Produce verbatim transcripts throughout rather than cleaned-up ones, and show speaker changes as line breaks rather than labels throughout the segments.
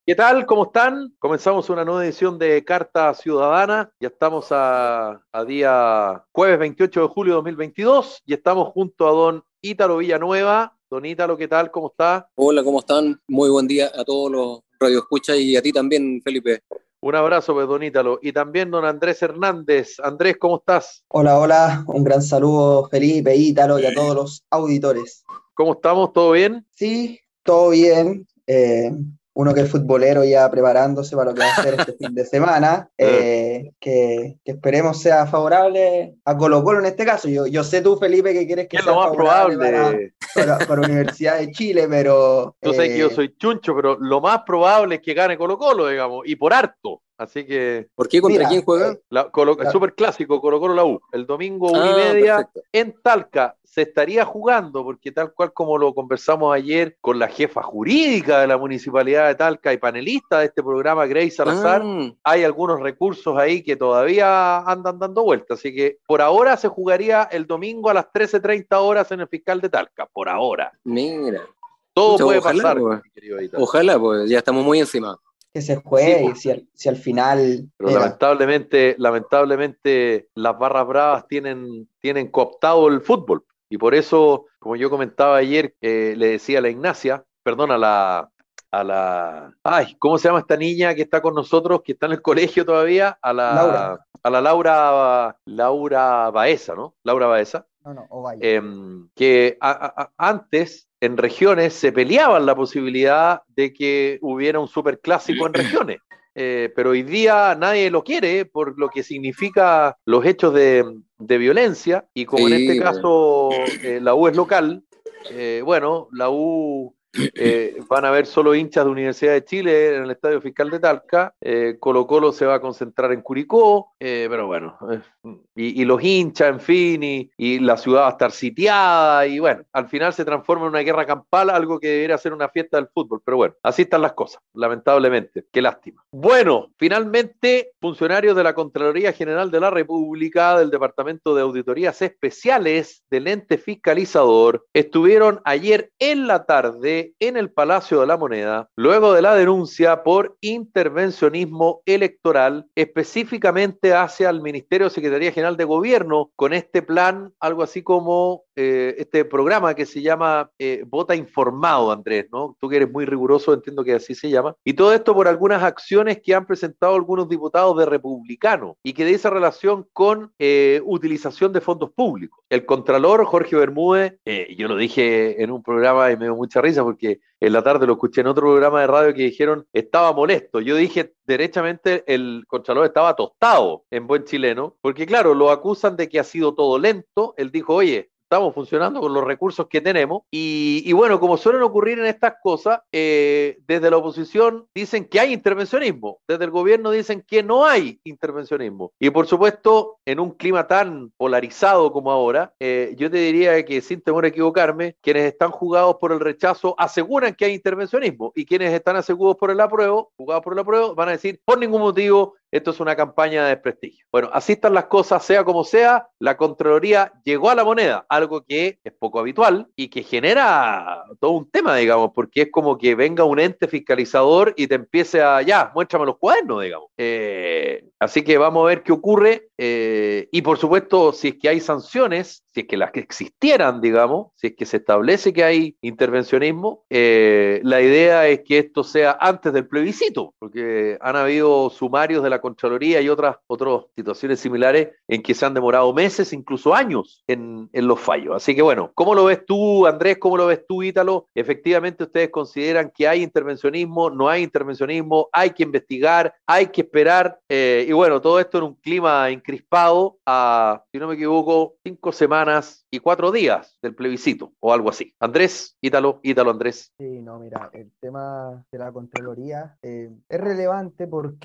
¿Qué tal? ¿Cómo están? Comenzamos una nueva edición de Carta Ciudadana. Ya estamos a, a día jueves veintiocho de julio de dos mil veintidós y estamos junto a don Ítalo Villanueva. Don Ítalo, ¿qué tal? ¿Cómo está?
Hola, ¿cómo están? Muy buen día a todos los radioescuchas y a ti también, Felipe.
Un abrazo, pues, don Ítalo. Y también don Andrés Hernández. Andrés, ¿cómo estás?
Hola, hola, un gran saludo Felipe, Ítalo y a todos los auditores.
¿Cómo estamos? ¿Todo bien?
Sí, todo bien. eh, uno que es futbolero ya preparándose para lo que va a hacer este fin de semana,
Eh,
eh, que, que esperemos sea favorable a Colo-Colo en este caso. Yo, yo sé tú, Felipe, que quieres
¿Qué
que
es lo
sea
más
favorable para,
probable?
para, para Universidad de Chile, pero
Tú sabes que yo
eh,
soy chuncho, pero lo más probable es que gane Colo-Colo, digamos, y por harto. Así que
¿Por qué? ¿Contra quién
mira,
juega?
eh,
La, Colo- el
la-
super clásico Colo Colo la U, el domingo una y
Ah,
media
perfecto.
en Talca se estaría jugando, porque tal cual como lo conversamos ayer con la jefa jurídica de la Municipalidad de Talca y panelista de este programa, Grace Salazar,
Ah,
hay algunos recursos ahí que todavía andan dando vueltas, así que por ahora se jugaría el domingo a las trece treinta horas en el Fiscal de Talca, por ahora.
mira.
Todo
Pucha,
puede
ojalá,
pasar,
pues.
mi querido Ítalo.
Ojalá, pues ya estamos muy encima.
que se
Sí,
juegue
pues.
y si al, si al final,
Pero
mira,
lamentablemente, lamentablemente las barras bravas tienen, tienen cooptado el fútbol. Y por eso, como yo comentaba ayer, eh, le decía a la Ignacia, perdón, a la, a la, ay, ¿cómo se llama esta niña que está con nosotros, que está en el colegio todavía? A
Laura,
la, a la Laura, Laura Baeza, ¿no? Laura Baeza,
no, no, Ovalle.
eh, que a- a- a- antes en regiones se peleaban la posibilidad de que hubiera un superclásico en regiones. Eh, pero hoy día nadie lo quiere por lo que significa los hechos de, de violencia y como en este
Sí, pues.
caso eh, la U es local, eh, bueno, la U eh, van a haber solo hinchas de Universidad de Chile en el Estadio Fiscal de Talca, eh, Colo Colo se va a concentrar en Curicó, eh, pero bueno, eh, y, y, los hinchas, en fin, y, y, la ciudad va a estar sitiada, y bueno, al final se transforma en una guerra campal, algo que debería ser una fiesta del fútbol, pero bueno, así están las cosas, lamentablemente, qué lástima. Bueno, finalmente, funcionarios de la Contraloría General de la República, del Departamento de Auditorías Especiales del ente fiscalizador, estuvieron ayer en la tarde en el Palacio de la Moneda, luego de la denuncia por intervencionismo electoral, específicamente hacia el Ministerio de Secretaría General de Gobierno, con este plan, algo así como eh, este programa que se llama eh, Vota Informado, Andrés, ¿no? Tú que eres muy riguroso, entiendo que así se llama. Y todo esto por algunas acciones que han presentado algunos diputados de republicanos y que de esa relación con eh, utilización de fondos públicos. El Contralor, Jorge Bermúdez, eh, yo lo dije en un programa y me dio mucha risa porque en la tarde lo escuché en otro programa de radio que dijeron estaba molesto. Yo dije derechamente el Contralor estaba tostado en buen chileno, porque claro, lo acusan de que ha sido todo lento. Él dijo, oye, estamos funcionando con los recursos que tenemos. Y, y bueno, como suelen ocurrir en estas cosas, eh, desde la oposición dicen que hay intervencionismo, desde el gobierno dicen que no hay intervencionismo. Y por supuesto, en un clima tan polarizado como ahora, eh, yo te diría que sin temor a equivocarme, quienes están jugados por el rechazo aseguran que hay intervencionismo y quienes están asegurados por el apruebo, jugados por el apruebo, van a decir, por ningún motivo, esto es una campaña de desprestigio. Bueno, así están las cosas, sea como sea, la Contraloría llegó a la moneda, algo que es poco habitual y que genera todo un tema, digamos, porque es como que venga un ente fiscalizador y te empiece a, ya, muéstrame los cuadernos, digamos. Eh, así que vamos a ver qué ocurre eh, y por supuesto, si es que hay sanciones, si es que las que existieran, digamos, si es que se establece que hay intervencionismo, eh, la idea es que esto sea antes del plebiscito, porque han habido sumarios de la Contraloría y otras, otras situaciones similares en que se han demorado meses, incluso años, en, en los fallos. Así que bueno, ¿cómo lo ves tú, Andrés? ¿Cómo lo ves tú, Ítalo? ¿Efectivamente ustedes consideran que hay intervencionismo? ¿No hay intervencionismo? ¿Hay que investigar? ¿Hay que esperar? Eh, y bueno, todo esto en un clima encrispado a, si no me equivoco, cinco semanas y cuatro días del plebiscito o algo así. Andrés, Ítalo, Ítalo, Andrés.
Sí, no, mira, el tema de la Contraloría eh, es relevante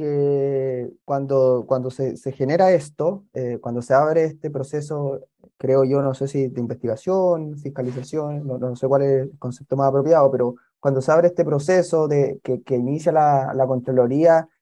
porque cuando, cuando se, se genera esto, eh, cuando se abre este proceso, creo yo, no sé si de investigación, fiscalización, no, no sé cuál es el concepto más apropiado, pero cuando se abre este proceso de, que, que inicia la, la Contraloría,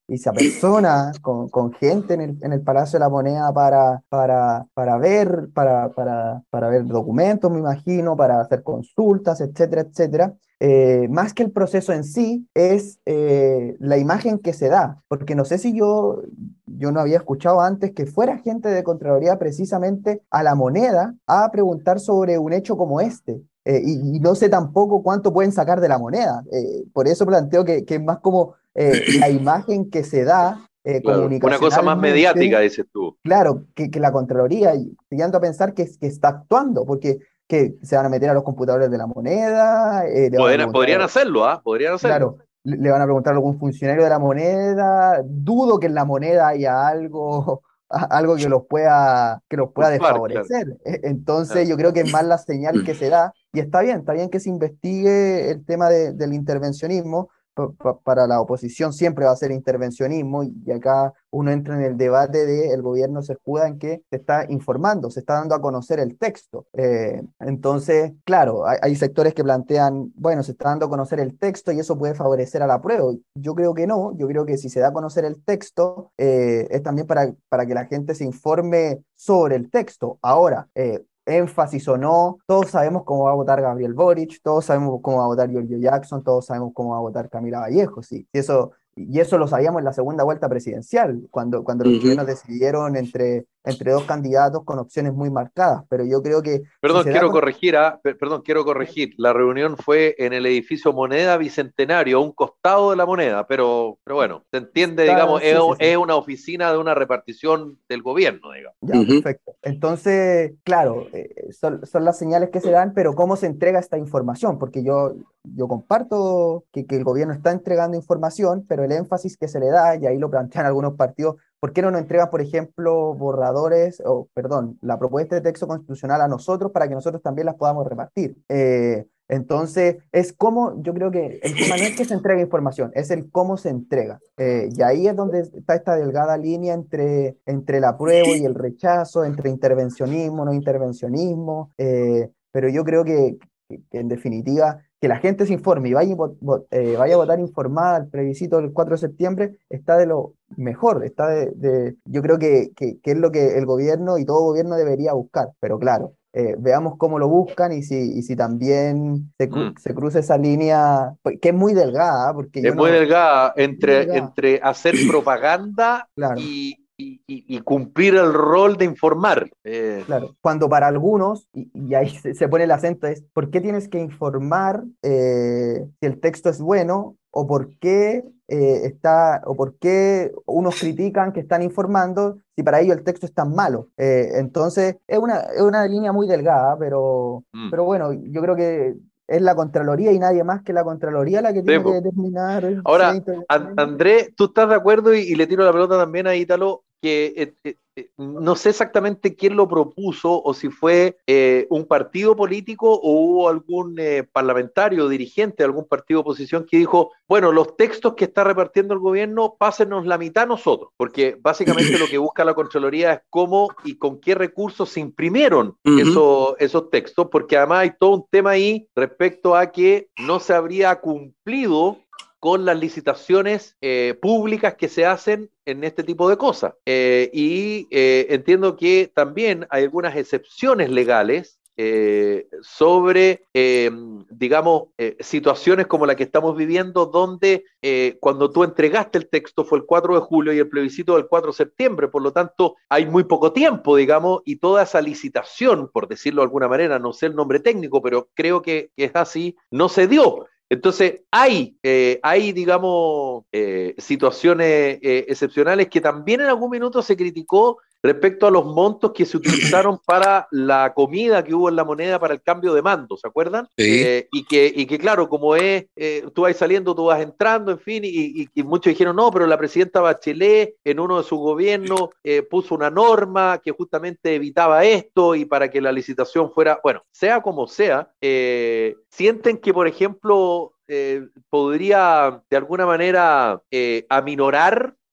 y se apersona con, con gente en el, en el Palacio de la Moneda para, para, para ver, para, para, para ver documentos, me imagino, para hacer consultas, etcétera, etcétera. Eh, más que el proceso en sí, es eh, la imagen que se da, porque no sé si yo, yo no había escuchado antes que fuera gente de Contraloría precisamente a la Moneda a preguntar sobre un hecho como este. Eh, y, y no sé tampoco cuánto pueden sacar de la Moneda. Eh, por eso planteo que, que es más como eh, la imagen que se da eh,
Claro, una cosa más mediática,
comunicacionalmente,
dices tú.
claro, que, que la Contraloría, y llegando a pensar que, que está actuando, porque que se van a meter a los computadores de la Moneda, eh, le van a
Podrían,
preguntar,
podrían hacerlo, ¿ah? Podrían hacerlo.
claro, le, le van a preguntar a algún funcionario de la Moneda, dudo que en la Moneda haya algo, a- algo que los pueda, que los pueda
Culpar, claro.
desfavorecer. E- Entonces
claro.
yo creo que es más la señal que se da, y está bien, está bien que se investigue el tema de- del intervencionismo. pa- pa- Para la oposición siempre va a ser intervencionismo, y acá uno entra en el debate de el gobierno se escuda en que se está informando, se está dando a conocer el texto. Eh, entonces, claro, hay, hay sectores que plantean, bueno, se está dando a conocer el texto y eso puede favorecer a la prueba. Yo creo que no, yo creo que si se da a conocer el texto, eh, es también para, para que la gente se informe sobre el texto. Ahora, eh, énfasis o no, todos sabemos cómo va a votar Gabriel Boric, todos sabemos cómo va a votar Giorgio Jackson, todos sabemos cómo va a votar Camila Vallejo, sí. Y eso, y eso lo sabíamos en la segunda vuelta presidencial, cuando, cuando los
Ujú.
chilenos decidieron entre, entre dos candidatos con opciones muy marcadas. Pero yo creo que si
Perdón,
se da
quiero
con...
corregir, ah, per- perdón, quiero corregir. La reunión fue en el edificio Moneda Bicentenario, a un costado de la Moneda, pero, pero bueno, se entiende,
Está,
digamos, es,
sí, sí, sí.
es una oficina de una repartición del gobierno, digamos.
Ya,
Ujú.
perfecto. Entonces, claro, eh, son, son las señales que se dan, pero ¿cómo se entrega esta información? Porque yo, yo comparto que, que el gobierno está entregando información, pero el énfasis que se le da, y ahí lo plantean algunos partidos, ¿por qué no nos entregan, por ejemplo, borradores, o perdón, la propuesta de texto constitucional a nosotros para que nosotros también las podamos repartir? Eh, entonces, es como, yo creo que el tema no es que se entregue información, es el cómo se entrega. Eh, y ahí es donde está esta delgada línea entre, entre el apruebo y el rechazo, entre intervencionismo, no intervencionismo. Eh, pero yo creo que, que- que en definitiva, que la gente se informe y vaya, y vo- vo- eh, vaya a votar informada al plebiscito del cuatro de septiembre, está de lo mejor, está de, de- yo creo que, que, que es lo que el gobierno y todo gobierno debería buscar. Pero claro, eh, veamos cómo lo buscan, y si, y si también se, cru-
Mm.
se cruza esa línea, pues, que es muy delgada, ¿ah? Porque
Es
yo
muy
no,
delgada
muy
entre,
delgada,
entre hacer propaganda
claro.
y, y- y- y cumplir el rol de informar. Eh,
Claro, cuando para algunos, y, y ahí se, se pone el acento, es ¿por qué tienes que informar eh, si el texto es bueno? ¿O por qué eh, está, o por qué unos critican que están informando si para ellos el texto es tan malo? Eh, entonces, es una, es una línea muy delgada, pero,
mm.
pero bueno, yo creo que es la Contraloría y nadie más que la Contraloría la que
Sí,
tiene que
po.
determinar si es
Ahora, An-
intervencionismo.
Andrés, ¿tú estás de acuerdo? Y, y le tiro la pelota también a Ítalo, que eh, eh, eh, no sé exactamente quién lo propuso o si fue eh, un partido político o hubo algún eh, parlamentario, dirigente de algún partido de oposición que dijo, bueno, los textos que está repartiendo el gobierno, pásenos la mitad a nosotros, porque básicamente lo que busca la Contraloría es cómo y con qué recursos se imprimieron
Ujú.
esos, esos textos, porque además hay todo un tema ahí respecto a que no se habría cumplido con las licitaciones eh, públicas que se hacen en este tipo de cosas. Eh, y eh, entiendo que también hay algunas excepciones legales eh, sobre, eh, digamos, eh, situaciones como la que estamos viviendo, donde eh, cuando tú entregaste el texto fue el cuatro de julio y el plebiscito del cuatro de septiembre, por lo tanto hay muy poco tiempo, digamos, y toda esa licitación, por decirlo de alguna manera, no sé el nombre técnico, pero creo que, que es así, no se dio. Entonces, hay, eh, hay digamos, eh, situaciones eh, excepcionales que también en algún minuto se criticó respecto a los montos que se utilizaron para la comida que hubo en la Moneda para el cambio de mando, ¿se acuerdan?
Sí.
Eh, y, que, y que, claro, como es, eh, tú vas saliendo, tú vas entrando, en fin, y, y, y muchos dijeron, no, pero la presidenta Bachelet en uno de sus gobiernos eh, puso una norma que justamente evitaba esto y para que la licitación fuera, bueno, sea como sea, eh, sienten que, por ejemplo, eh, podría de alguna manera eh, aminorar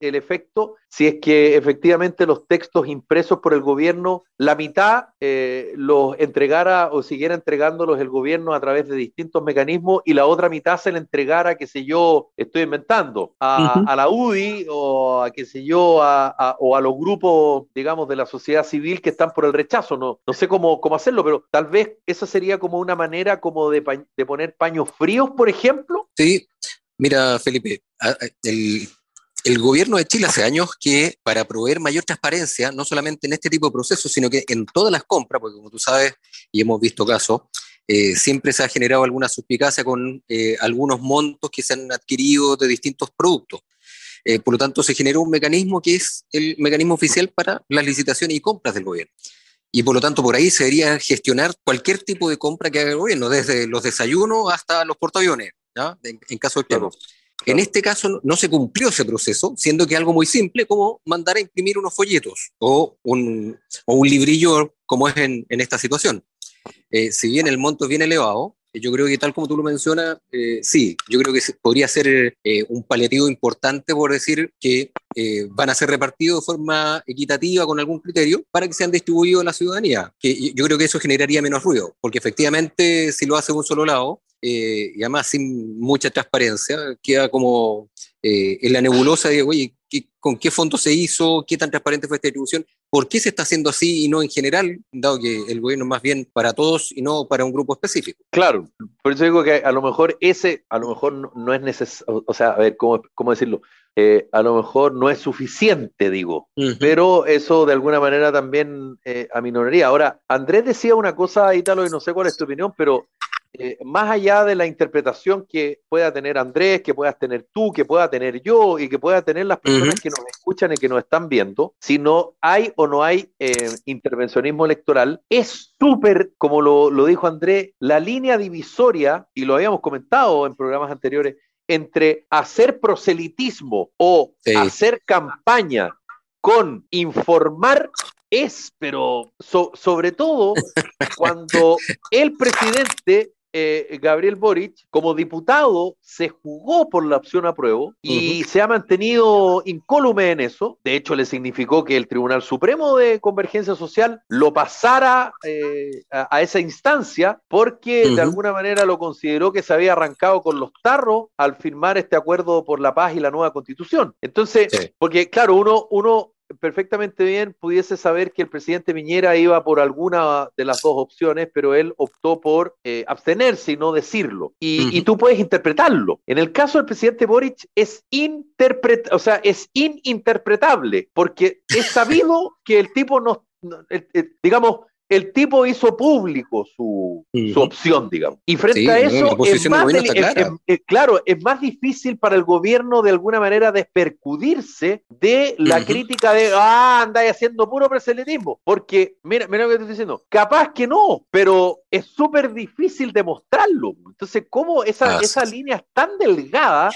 el efecto si es que efectivamente los textos impresos por el gobierno, la mitad eh, los entregara o siguiera entregándolos el gobierno a través de distintos mecanismos y la otra mitad se le entregara, qué sé yo, estoy inventando, a,
Ujú.
a la U D I o a, qué sé yo, a, a, o a los grupos, digamos, de la sociedad civil que están por el rechazo. No, no sé cómo, cómo hacerlo, pero tal vez esa sería como una manera como de, pa- de poner paños fríos, por ejemplo.
Sí, mira, Felipe, a- a- el, el gobierno de Chile hace años que para proveer mayor transparencia, no solamente en este tipo de procesos, sino que en todas las compras, porque como tú sabes, y hemos visto casos, eh, siempre se ha generado alguna suspicacia con eh, algunos montos que se han adquirido de distintos productos. Eh, por lo tanto, se generó un mecanismo que es el mecanismo oficial para las licitaciones y compras del gobierno. Y por lo tanto, por ahí se debería gestionar cualquier tipo de compra que haga el gobierno, desde los desayunos hasta los portaaviones, ¿ya? En, en caso extremo.
Claro,
En
claro.
este caso no, no se cumplió ese proceso, siendo que algo muy simple como mandar a imprimir unos folletos o un, o un librillo, como es en, en esta situación. Eh, si bien el monto es bien elevado, eh, yo creo que tal como tú lo mencionas, eh, sí, yo creo que se- podría ser eh, un paliativo importante por decir que eh, van a ser repartidos de forma equitativa con algún criterio para que sean distribuidos a la ciudadanía. Que y- yo creo que eso generaría menos ruido, porque efectivamente si lo hace de un solo lado, eh, y además sin mucha transparencia, queda como eh, en la nebulosa de, oye, ¿qué- ¿con qué fondo se hizo? ¿Qué tan transparente fue esta distribución? ¿Por qué se está haciendo así y no en general, dado que el gobierno es más bien para todos y no para un grupo específico?
Claro, por eso digo que a lo mejor ese, a lo mejor no, no es necesario, o sea, a ver, ¿cómo, cómo decirlo? Eh, a lo mejor no es suficiente, digo,
Ujú.
pero eso de alguna manera también eh, aminoraría. Ahora, Andrés decía una cosa, Ítalo, y no sé cuál es tu opinión, pero eh, más allá de la interpretación que pueda tener Andrés, que puedas tener tú, que pueda tener yo y que pueda tener las
Ujú.
personas que nos escuchan y que nos están viendo, si no hay o no hay eh, intervencionismo electoral, es súper, como lo, lo dijo Andrés, la línea divisoria, y lo habíamos comentado en programas anteriores, entre hacer proselitismo o
Sí.
hacer campaña con informar es, pero so, sobre todo cuando el presidente eh, Gabriel Boric, como diputado, se jugó por la opción apruebo
Ujú.
y se ha mantenido incólume en eso. De hecho, le significó que el Tribunal Supremo de Convergencia Social lo pasara eh, a, a esa instancia porque de
Ujú.
alguna manera lo consideró que se había arrancado con los tarros al firmar este acuerdo por la paz y la nueva constitución. Entonces,
Sí.
porque claro, uno, uno perfectamente bien pudiese saber que el presidente Piñera iba por alguna de las dos opciones, pero él optó por eh, abstenerse y no decirlo. Y, y,
Ujú.
tú puedes interpretarlo. En el caso del presidente Boric es interpret, o sea, es ininterpretable, porque es sabido que el tipo no, no el, el, digamos, el tipo hizo público su, su
Ujú.
opción, digamos. Y frente
Sí,
a
no, la
eso, es
posición del
más,
gobierno
del,
está
es, es,
clara.
es, claro, es más difícil para el gobierno de alguna manera despercudirse de la
Ujú.
crítica de, ah, andáis haciendo puro proselitismo. Porque, mira, mira lo que estoy diciendo, capaz que no, pero es súper difícil demostrarlo. Entonces, ¿cómo esa,
Así
esa
es.
línea es tan delgada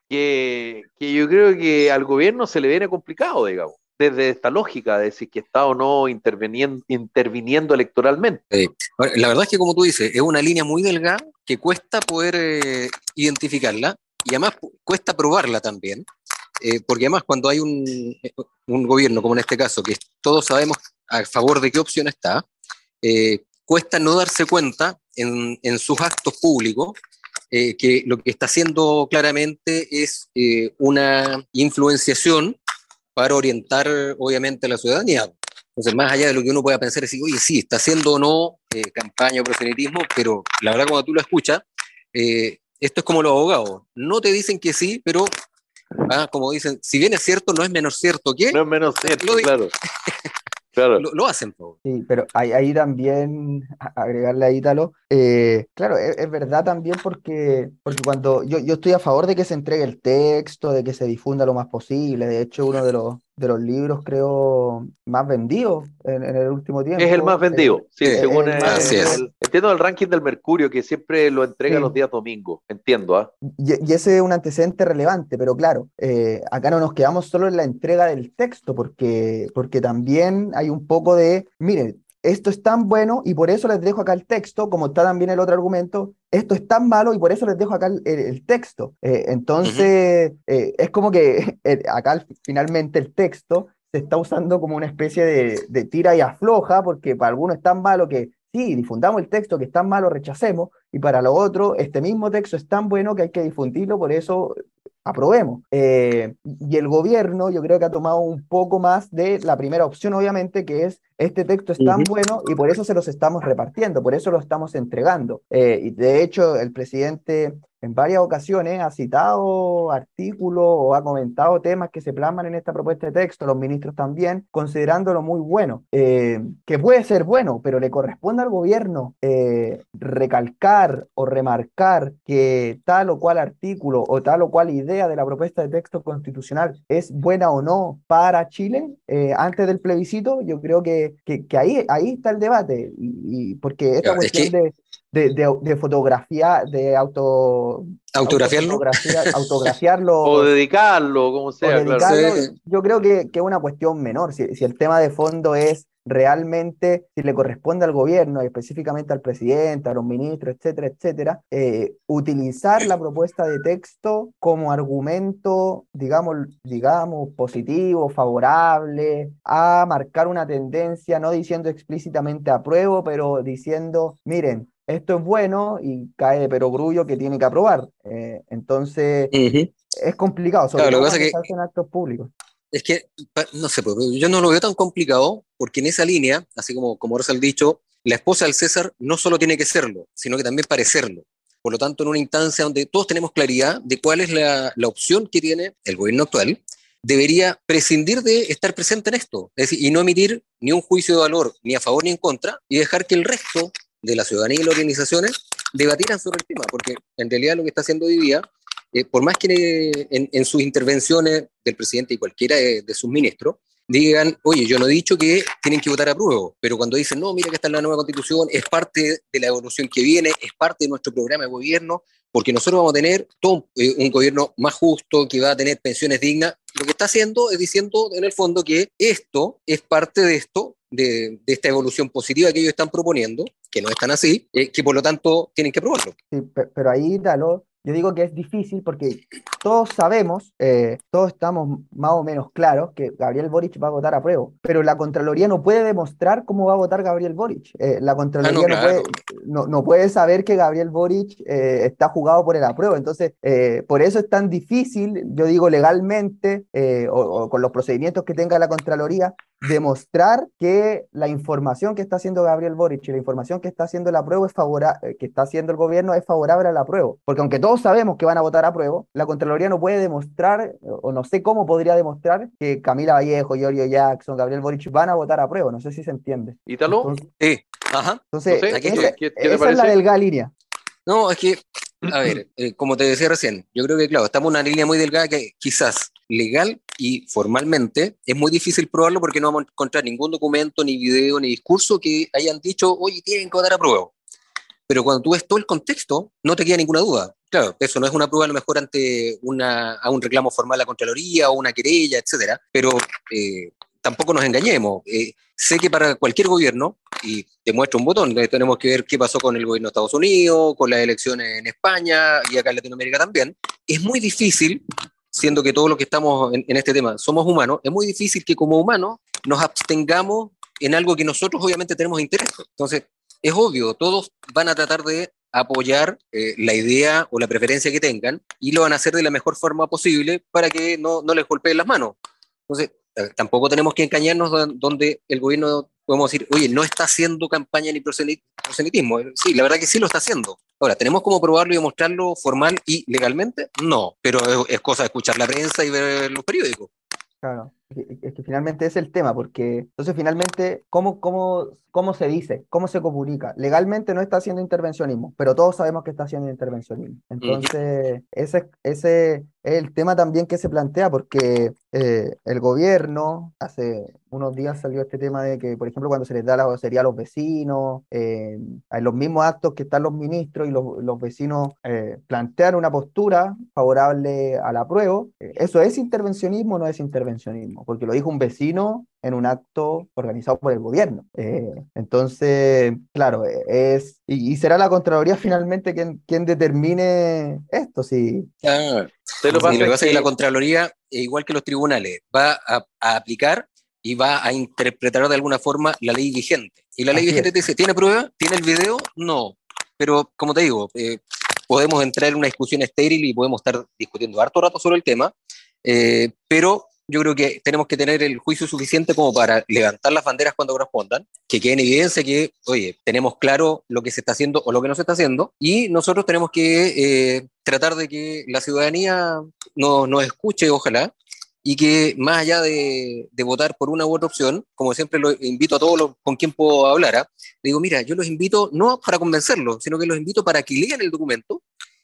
que, que yo creo que al gobierno se le viene complicado, digamos? Desde esta lógica de si que está o no interviniendo, interviniendo electoralmente.
Sí. Ahora, la verdad es que, como tú dices, es una línea muy delgada que cuesta poder eh, identificarla y además pu- cuesta probarla también, eh, porque además cuando hay un, eh, un gobierno, como en este caso, que todos sabemos a favor de qué opción está, eh, cuesta no darse cuenta en, en sus actos públicos eh, que lo que está haciendo claramente es eh, una influenciación para orientar, obviamente, a la ciudadanía. Entonces, más allá de lo que uno pueda pensar, es decir, oye, sí, está haciendo o no eh, campaña o proselitismo, pero la verdad, cuando tú lo escuchas, eh, esto es como los abogados. No te dicen que sí, pero, ah, como dicen, si bien es cierto, no es menos cierto que
No es menos
lo,
cierto, claro, claro.
lo, lo hacen. Po.
Sí, pero ahí, ahí también a- agregarle a Ítalo, eh, claro, es, es verdad también porque, porque cuando yo, yo estoy a favor de que se entregue el texto, de que se difunda lo más posible, de hecho uno de los, de los libros creo más vendidos en, en el último
Es el más
tiempo, eh,
vendido, sí,
Sí,
es
según
el más
eh,
así
vendido,
es.
el, entiendo el ranking del Mercurio, que siempre lo entrega los
sí.
días domingos, entiendo, ¿ah?
Y, y ese es un antecedente relevante, pero claro, eh, acá no nos quedamos solo en la entrega del texto, porque, porque también hay un poco de, miren, esto es tan bueno y por eso les dejo acá el texto, como está también el otro argumento, esto es tan malo y por eso les dejo acá el, el- el texto. Eh, entonces, eh, es como que eh, acá finalmente el texto se está usando como una especie de, de tira y afloja, porque para algunos es tan malo que sí, difundamos el texto, que es tan malo, rechacemos, y para lo otro, este mismo texto es tan bueno que hay que difundirlo, por eso aprobemos. Eh, y el gobierno yo creo que ha tomado un poco más de la primera opción, obviamente, que es este texto es tan
Ujú.
bueno y por eso se los estamos repartiendo, por eso lo estamos entregando. Eh, y de hecho, el presidente en varias ocasiones ha citado artículos o ha comentado temas que se plasman en esta propuesta de texto, los ministros también, considerándolo muy bueno, eh, que puede ser bueno, pero le corresponde al gobierno eh, recalcar o remarcar que tal o cual artículo o tal o cual idea de la propuesta de texto constitucional es buena o no para Chile eh, antes del plebiscito. Yo creo que, que, que ahí, ahí está el debate, y, y porque esta
Claro, es
cuestión
que
de de, de, de fotografía, de auto,
autografiarlo.
autofotografía, autografiar
O
los,
dedicarlo, como
o
sea, claro.
dedicarlo,
Sí.
yo creo que, que es una cuestión menor. Si, si el tema de fondo es realmente, si le corresponde al gobierno, y específicamente al presidente, a los ministros, etcétera, etcétera, eh, utilizar la propuesta de texto como argumento, digamos, digamos, positivo, favorable, a marcar una tendencia, no diciendo explícitamente apruebo, pero diciendo, miren, esto es bueno y cae de perogrullo que tiene que aprobar. Eh, entonces,
Ujú.
es complicado, sobre
Claro, lo
todo
que pasa
cuando
es
se
que
hacen actos públicos.
es que, pa- no sé, pues, yo no lo veo tan complicado porque en esa línea, así como, como reza el dicho, la esposa del César no solo tiene que serlo, sino que también parecerlo. Por lo tanto, en una instancia donde todos tenemos claridad de cuál es la, la opción que tiene el gobierno actual, debería prescindir de estar presente en esto, es decir, y no emitir ni un juicio de valor ni a favor ni en contra, y dejar que el resto de la ciudadanía y las organizaciones debatieran sobre el tema, porque en realidad lo que está haciendo hoy día eh, por más que en, en, sus intervenciones del presidente y cualquiera de, de, sus ministros digan, oye, yo no he dicho que tienen que votar a prueba, pero cuando dicen, no, mira que está en la nueva constitución, es parte de la evolución que viene, es parte de nuestro programa de gobierno, porque nosotros vamos a tener todo, eh, un gobierno más justo, que va a tener pensiones dignas, lo que está haciendo es diciendo en el fondo que esto es parte de esto, de, de esta evolución positiva que ellos están proponiendo, que no están así, eh, que por lo tanto tienen que aprobarlo.
Sí, pe- pero ahí, Dalo, yo digo que es difícil porque todos sabemos, eh, todos estamos más o menos claros que Gabriel Boric va a votar a prueba, pero la Contraloría no puede demostrar cómo va a votar Gabriel Boric. Eh, la
Ah, no,
Contraloría no
claro.
puede, no, no puede saber que Gabriel Boric eh, está jugado por el apruebo. Entonces, eh, por eso es tan difícil, yo digo legalmente, eh, o, o con los procedimientos que tenga la Contraloría, demostrar que la información que está haciendo Gabriel Boric y la información que está haciendo la prueba es favorable, que está haciendo el gobierno es favorable a la prueba. Porque aunque todos sabemos que van a votar a prueba, la Contraloría no puede demostrar, o no sé cómo podría demostrar, que Camila Vallejo, Giorgio Jackson, Gabriel Boric van a votar a prueba. No sé si se entiende.
Ítalo,
Entonces,
Sí, ajá.
no
entonces
sé,
Aquí
esa,
estoy.
¿qué, qué te
esa es la
parece?
delgada línea.
No, es que, a ver, eh, como te decía recién, yo creo que, claro, estamos en una línea muy delgada que quizás legal y formalmente es muy difícil probarlo porque no vamos a encontrar ningún documento, ni video, ni discurso que hayan dicho, oye, tienen que votar a prueba. Pero cuando tú ves todo el contexto, no te queda ninguna duda. Claro, eso no es una prueba a lo mejor ante una, a un reclamo formal a la Contraloría o una querella, etcétera, pero eh, tampoco nos engañemos. Eh, sé que para cualquier gobierno, y te muestro un botón, eh, tenemos que ver qué pasó con el gobierno de Estados Unidos, con las elecciones en España y acá en Latinoamérica también, es muy difícil, siendo que todos los que estamos en, en este tema somos humanos, es muy difícil que como humanos nos abstengamos en algo que nosotros obviamente tenemos interés. Entonces, es obvio, todos van a tratar de apoyar eh, la idea o la preferencia que tengan y lo van a hacer de la mejor forma posible para que no, no les golpeen las manos. Entonces, eh, tampoco tenemos que engañarnos do- donde el gobierno podemos decir, oye, no está haciendo campaña ni proselit- proselitismo. Sí, la verdad que sí lo está haciendo. Ahora, ¿tenemos cómo probarlo y demostrarlo formal y legalmente? No, pero es, es cosa de escuchar la prensa y ver los periódicos.
Claro, es que, es que finalmente es el tema, porque entonces finalmente, ¿cómo, cómo, cómo se dice? ¿Cómo se comunica? Legalmente no está haciendo intervencionismo, pero todos sabemos que está haciendo intervencionismo.
Uh -huh.
Entonces, ese, ese es el tema también que se plantea, porque eh, el gobierno, hace unos días salió este tema de que, por ejemplo, cuando se les da la vocería a los vecinos, eh, en los mismos actos que están los ministros y los, los vecinos eh, plantean una postura favorable al apruebo, eh, ¿eso es intervencionismo o no es intervencionismo? Porque lo dijo un vecino en un acto organizado por el gobierno. Eh, entonces, claro, es, y, y será la Contraloría finalmente quien, quien determine esto, si...
Ah,
Lo que
y lo
pasa
que
es
pasa es que la
que,
Contraloría, eh, igual que los tribunales, va a, a aplicar y va a interpretar de alguna forma la ley vigente. Y la ley
Así
vigente
es.
te dice, ¿tiene prueba? ¿Tiene el video? No. Pero, como te digo, eh, podemos entrar en una discusión estéril y podemos estar discutiendo harto rato sobre el tema, eh, pero yo creo que tenemos que tener el juicio suficiente como para levantar las banderas cuando correspondan, que quede en evidencia que, oye, tenemos claro lo que se está haciendo o lo que no se está haciendo, y nosotros tenemos que eh, tratar de que la ciudadanía nos, nos escuche, ojalá, y que más allá de, de votar por una u otra opción, como siempre lo invito a todos los con quien puedo hablar, ¿eh? Le digo, mira, yo los invito no para convencerlos, sino que los invito para que lean el documento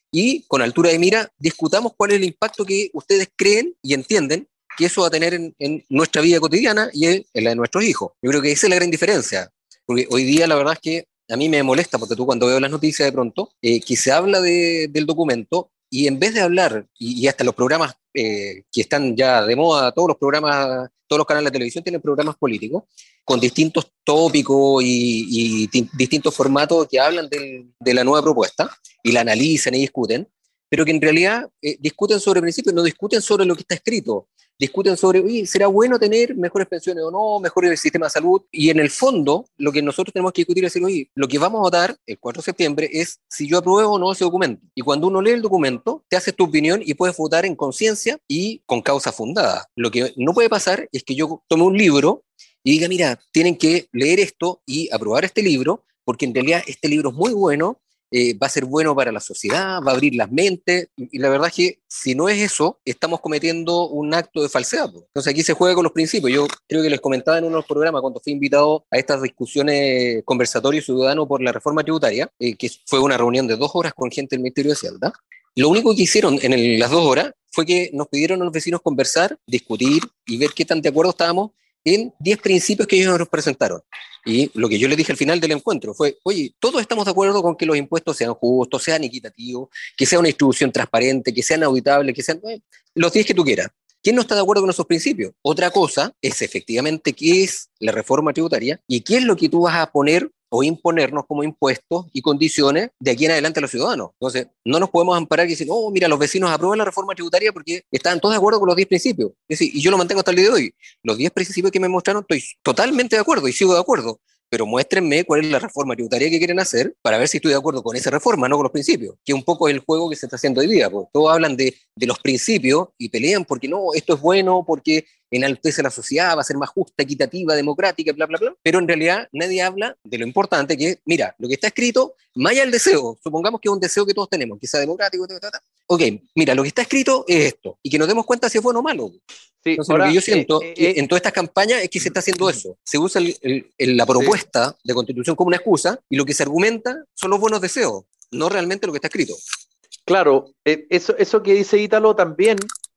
y con altura de mira discutamos cuál es el impacto que ustedes creen y entienden que eso va a tener en, en nuestra vida cotidiana y en, en la de nuestros hijos. Yo creo que esa es la gran diferencia, porque hoy día la verdad es que a mí me molesta, porque tú cuando veo las noticias de pronto, eh, que se habla de, del documento y en vez de hablar, y, y hasta los programas eh, que están ya de moda, todos los programas, todos los canales de televisión tienen programas políticos, con distintos tópicos y, y t- distintos formatos que hablan del, de la nueva propuesta, y la analizan y discuten, pero que en realidad eh, discuten sobre principios, no discuten sobre lo que está escrito, discuten sobre, oye, ¿será bueno tener mejores pensiones o no, mejor el sistema de salud? Y en el fondo, lo que nosotros tenemos que discutir es decir, oye, lo que vamos a votar el cuatro de septiembre es si yo apruebo o no ese documento. Y cuando uno lee el documento, te haces tu opinión y puedes votar en conciencia y con causa fundada. Lo que no puede pasar es que yo tome un libro y diga, mira, tienen que leer esto y aprobar este libro, porque en realidad este libro es muy bueno, eh, va a ser bueno para la sociedad, va a abrir las mentes, y la verdad es que si no es eso, estamos cometiendo un acto de falsedad. Po. Entonces aquí se juega con los principios. Yo creo que les comentaba en uno de los programas cuando fui invitado a estas discusiones conversatorios ciudadanos por la reforma tributaria, eh, que fue una reunión de dos horas con gente del Ministerio de Hacienda. Lo único que hicieron en el, las dos horas fue que nos pidieron a los vecinos conversar, discutir y ver qué tan de acuerdo estábamos en diez principios que ellos nos presentaron. Y lo que yo les dije al final del encuentro fue, oye, todos estamos de acuerdo con que los impuestos sean justos, sean equitativos, que sea una distribución transparente, que sean auditables, que sean eh, los diez que tú quieras. ¿Quién no está de acuerdo con esos principios? Otra cosa es efectivamente qué es la reforma tributaria y qué es lo que tú vas a poner o imponernos como impuestos y condiciones de aquí en adelante a los ciudadanos. Entonces, no nos podemos amparar y decir, oh, mira, los vecinos aprueban la reforma tributaria porque estaban todos de acuerdo con los diez principios. Es decir, y yo lo mantengo hasta el día de hoy. Los diez principios que me mostraron, estoy totalmente de acuerdo y sigo de acuerdo. Pero muéstrenme cuál es la reforma tributaria que quieren hacer para ver si estoy de acuerdo con esa reforma, no con los principios, que un poco es el juego que se está haciendo hoy día. Pues. Todos hablan de, de los principios y pelean porque no, esto es bueno, porque enaltece la sociedad, va a ser más justa, equitativa, democrática, bla, bla, bla. Pero en realidad nadie habla de lo importante que es, mira, lo que está escrito, más allá del deseo, supongamos que es un deseo que todos tenemos, que sea democrático, ta, ta, ta. Ok, mira, lo que está escrito es esto, y que nos demos cuenta si es bueno o malo.
sí,
Entonces,
ahora,
lo que yo siento
eh,
que
eh,
en todas estas campañas es que se está haciendo eso. Se usa el, el, el, la
sí.
propuesta de constitución como una excusa y lo que se argumenta son los buenos deseos, no realmente lo que está escrito.
Claro, eh, eso, eso que dice Ítalo también,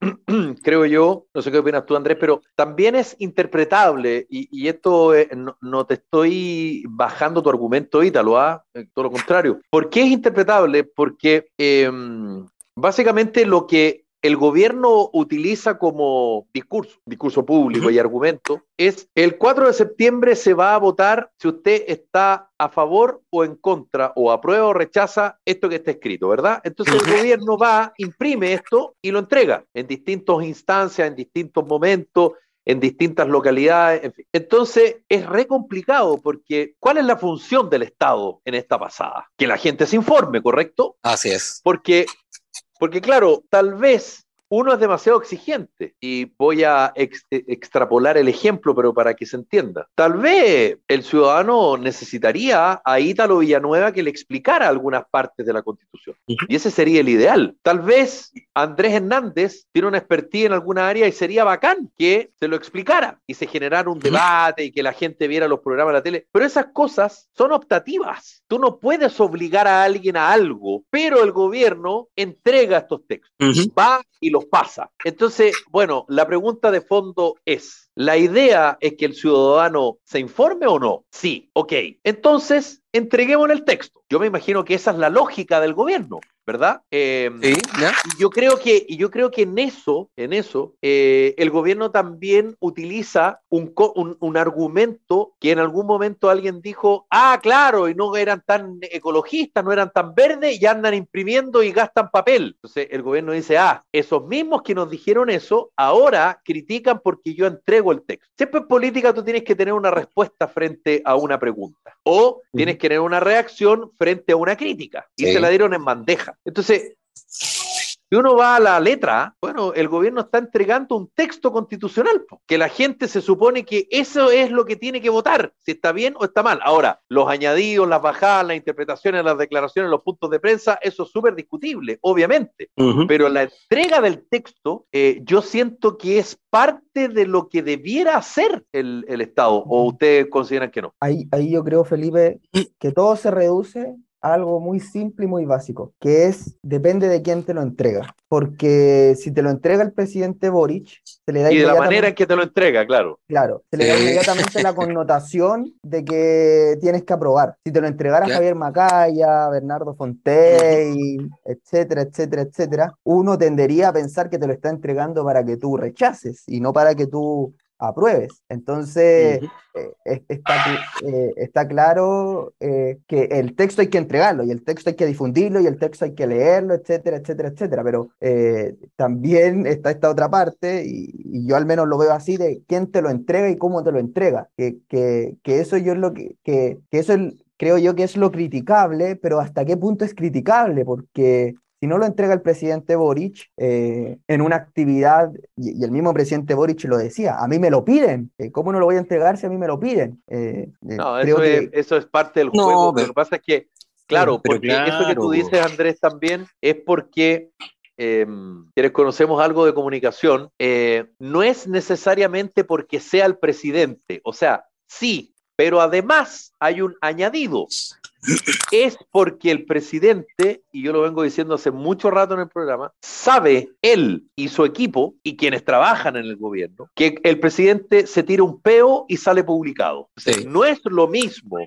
creo yo, no sé qué opinas tú, Andrés, pero también es interpretable, y, y esto eh, no, no te estoy bajando tu argumento, Ítalo, ¿ah? Eh, todo lo contrario. ¿Por qué es interpretable? Porque eh, básicamente lo que el gobierno utiliza como discurso, discurso público
Uh-huh.
y argumento, es el cuatro de septiembre se va a votar si usted está a favor o en contra, o aprueba o rechaza esto que está escrito, ¿verdad? Entonces el gobierno va, imprime esto y lo entrega en distintas instancias, en distintos momentos, en distintas localidades, en fin. Entonces es re complicado porque ¿cuál es la función del Estado en esta pasada? Que la gente se informe, ¿correcto?
Así es.
Porque Porque claro, tal vez uno es demasiado exigente y voy a ex extrapolar el ejemplo, pero para que se entienda. Tal vez el ciudadano necesitaría a Ítalo Villanueva que le explicara algunas partes de la Constitución. Uh-huh. Y ese sería el ideal. Tal vez Andrés Hernández tiene una expertise en alguna área y sería bacán que se lo explicara y se generara un debate y que la gente viera los programas de la tele. Pero esas cosas son optativas. Tú no puedes obligar a alguien a algo, pero el gobierno entrega estos textos. Uh-huh. Va y los pasa. Entonces, bueno, la pregunta de fondo es, ¿La idea es que el ciudadano se informe o no? Sí, ok. Entonces, entreguemos el texto. Yo me imagino que esa es la lógica del gobierno, ¿verdad? Eh,
Sí, ¿ya?
y yo creo que, y yo creo que en eso, en eso, eh, el gobierno también utiliza un, un, un argumento que en algún momento alguien dijo, ah, claro, y no eran tan ecologistas, no eran tan verdes, y andan imprimiendo y gastan papel. Entonces el gobierno dice, ah, esos mismos que nos dijeron eso, ahora critican porque yo entrego el texto. Siempre en política tú tienes que tener una respuesta frente a una pregunta, o tienes que tener una reacción frente a una crítica, y
Sí.
se la dieron en bandeja. Entonces, si uno va a la letra, bueno, el gobierno está entregando un texto constitucional, po, que la gente se supone que eso es lo que tiene que votar, si está bien o está mal. Ahora, los añadidos, las bajadas, las interpretaciones, las declaraciones, los puntos de prensa, eso es súper discutible, obviamente.
Uh-huh.
Pero la entrega del texto, eh, yo siento que es parte de lo que debiera hacer el, el Estado, ¿o ustedes consideran que no?
Ahí, ahí yo creo, Felipe, que todo se reduce a algo muy simple y muy básico, que es, depende de quién te lo entrega. Porque si te lo entrega el presidente Boric, se le da
Y de la manera
inmediatamente,
en que te lo entrega, claro.
claro, se le da
Eh.
inmediatamente la connotación de que tienes que aprobar. Si te lo entregara
Ya.
Javier Macaya, Bernardo Fontey, etcétera, etcétera, etcétera, uno tendería a pensar que te lo está entregando para que tú rechaces y no para que tú apruebes. Entonces,
Uh-huh.
eh, es- está, cl- eh, está claro eh, que el texto hay que entregarlo y el texto hay que difundirlo y el texto hay que leerlo, etcétera, etcétera, etcétera. Pero eh, también está esta otra parte, y, y yo al menos lo veo así, de quién te lo entrega y cómo te lo entrega. Que, que, que eso yo es lo que, que, que eso es- creo yo que es lo criticable, pero ¿hasta qué punto es criticable? Porque si no lo entrega el presidente Boric eh, en una actividad, y, y el mismo presidente Boric lo decía, a mí me lo piden, eh, ¿cómo no lo voy a entregar si a mí me lo piden? Eh, eh,
No,
creo
eso es,
que
eso es parte del
No,
juego.
pero-
Lo que pasa es que,
sí,
claro,
Pero
porque eso que tú
claro,
dices, Andrés, también es porque eh, quienes conocemos algo de comunicación, eh, no es necesariamente porque sea el presidente, o sea, sí, pero además hay un añadido. Es porque el presidente, y yo lo vengo diciendo hace mucho rato en el programa, sabe él y su equipo y quienes trabajan en el gobierno que el presidente se tira un peo y sale publicado. O sea,
Sí.
no es lo mismo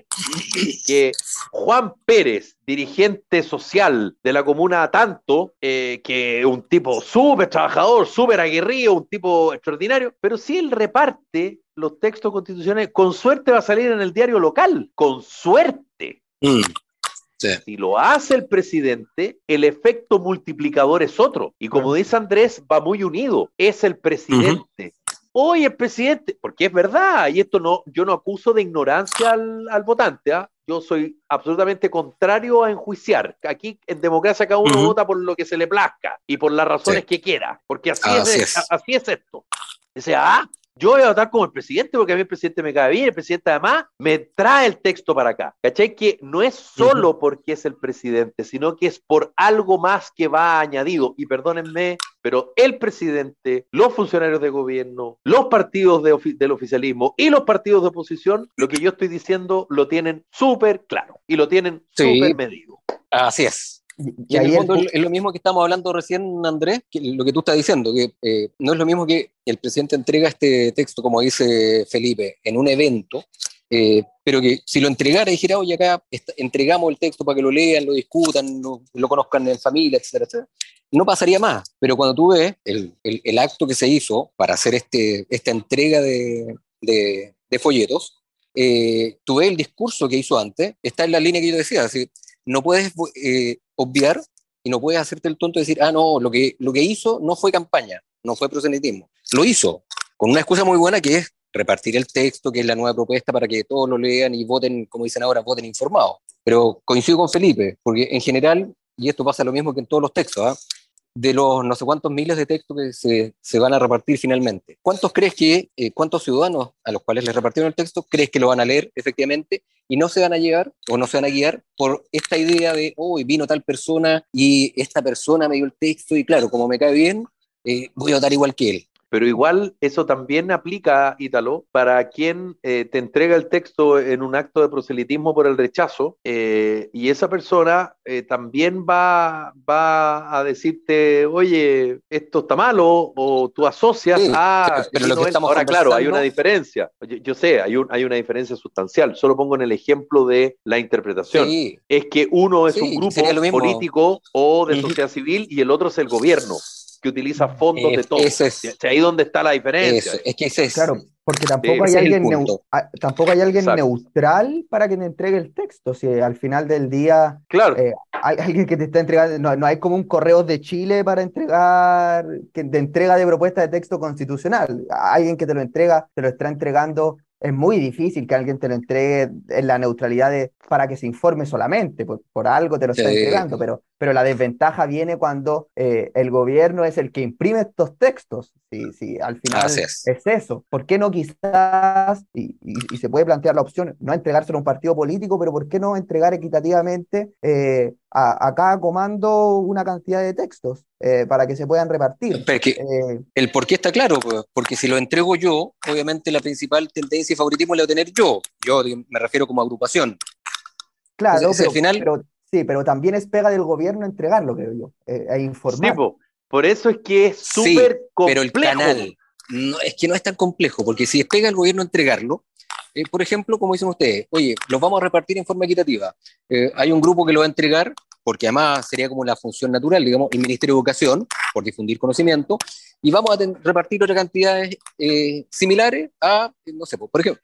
que Juan Pérez, dirigente social de la comuna Tanto, eh, que un tipo súper trabajador, súper aguerrido, un tipo extraordinario, pero si él reparte los textos constitucionales, con suerte va a salir en el diario local, con suerte.
Mm. Sí.
Si lo hace el presidente, el efecto multiplicador es otro. Y como dice Andrés, va muy unido. Es el presidente. Hoy el presidente, porque es verdad, y esto no, yo no acuso de ignorancia al, al votante, ¿eh? Yo soy absolutamente contrario a enjuiciar. Aquí en democracia cada uno
Uh-huh.
vota por lo que se le plazca y por las razones
Sí.
que quiera, porque así,
Así
es,
es.
así es esto. Dice, ah, yo voy a votar como el presidente porque a mí el presidente me cae bien, el presidente además me trae el texto para acá. ¿Cachai? Que no es solo porque es el presidente, sino que es por algo más que va añadido. Y perdónenme, pero el presidente, los funcionarios de gobierno, los partidos de ofi- del oficialismo y los partidos de oposición, lo que yo estoy diciendo lo tienen súper claro y lo tienen
Sí.
súper medido.
Así es.
Y, y
Que en el
ahí el
fondo
pu-
es es lo mismo que estamos hablando recién, Andrés, que lo que tú estás diciendo, que eh, no es lo mismo que el presidente entrega este texto, como dice Felipe, en un evento, eh, pero que si lo entregara y dijera, oye, acá est- entregamos el texto para que lo lean, lo discutan, lo, lo conozcan en familia, etcétera, etcétera, no pasaría más. Pero cuando tú ves el, el, el acto que se hizo para hacer este, esta entrega de, de, de folletos, eh, tú ves el discurso que hizo antes, está en la línea que yo decía, es decir, no puedes eh, obviar y no puedes hacerte el tonto y decir, ah, no, lo que, lo que hizo no fue campaña, no fue proselitismo. Lo hizo con una excusa muy buena que es repartir el texto, que es la nueva propuesta para que todos lo lean y voten, como dicen ahora, voten informados. Pero coincido con Felipe, porque en general, y esto pasa lo mismo que en todos los textos, ¿eh? De los no sé cuántos miles de textos que se, se van a repartir finalmente, ¿cuántos crees que, eh, cuántos ciudadanos a los cuales les repartieron el texto, crees que lo van a leer efectivamente y no se van a llevar o no se van a guiar por esta idea de, oh, vino tal persona y esta persona me dio el texto y claro, como me cae bien, eh, voy a votar igual que él?
pero igual eso también aplica, Ítalo, para quien eh, te entrega el texto en un acto de proselitismo por el rechazo, eh, y esa persona eh, también va, va a decirte, oye, esto está malo, o tú asocias
Sí,
a...
pero lo que estamos
Ahora, claro, hay una
conversando,
diferencia. Yo, yo sé, hay, un, hay una diferencia sustancial. Solo pongo en el ejemplo de la interpretación.
sí,
Es que uno es un
sí, sería lo
grupo
mismo.
político o de
Ujú.
sociedad civil y el otro es el gobierno, que utiliza fondos
Eh,
de todo.
ese
Y
es,
ahí es donde está la diferencia.
eso, es que ese es,
Claro, porque tampoco
Sí,
hay
ese es el
alguien neu-
punto.
a- tampoco hay alguien
exacto.
neutral para que te entregue el texto. Si al final del día
Claro,
eh, hay alguien que te está entregando, no, no hay como un correo de Chile para entregar, que, de entrega de propuesta de texto constitucional. Alguien que te lo entrega, te lo está entregando. Es muy difícil que alguien te lo entregue en la neutralidad de, para que se informe solamente, por, por algo te lo está
Sí,
entregando, pero, pero la desventaja viene cuando eh, el gobierno es el que imprime estos textos. Sí, sí, al
así
final
es.
es eso. ¿Por qué no quizás, y, y- y se puede plantear la opción, no entregárselo a un partido político, pero por qué no entregar equitativamente eh, a, a cada comando una cantidad de textos eh, para que se puedan repartir?
Pero es que
Eh,
el por qué está claro, pues, porque si lo entrego yo, obviamente la principal tendencia y favoritismo la voy a tener yo. Yo digo, me refiero como agrupación.
claro,
Entonces, si al
pero,
final,
pero sí, pero también es pega del gobierno entregarlo, creo yo, eh, e
sí,
informar.
po. Por eso es que es
sí,
súper
pero el
complejo.
canal, no, es que no es tan complejo, porque si despega el gobierno entregarlo, eh, por ejemplo, como dicen ustedes, oye, los vamos a repartir en forma equitativa. Eh, hay un grupo que lo va a entregar, porque además sería como la función natural, digamos, el Ministerio de Educación, por difundir conocimiento, y vamos a ten- repartir otras cantidades eh, similares a, no sé, por ejemplo,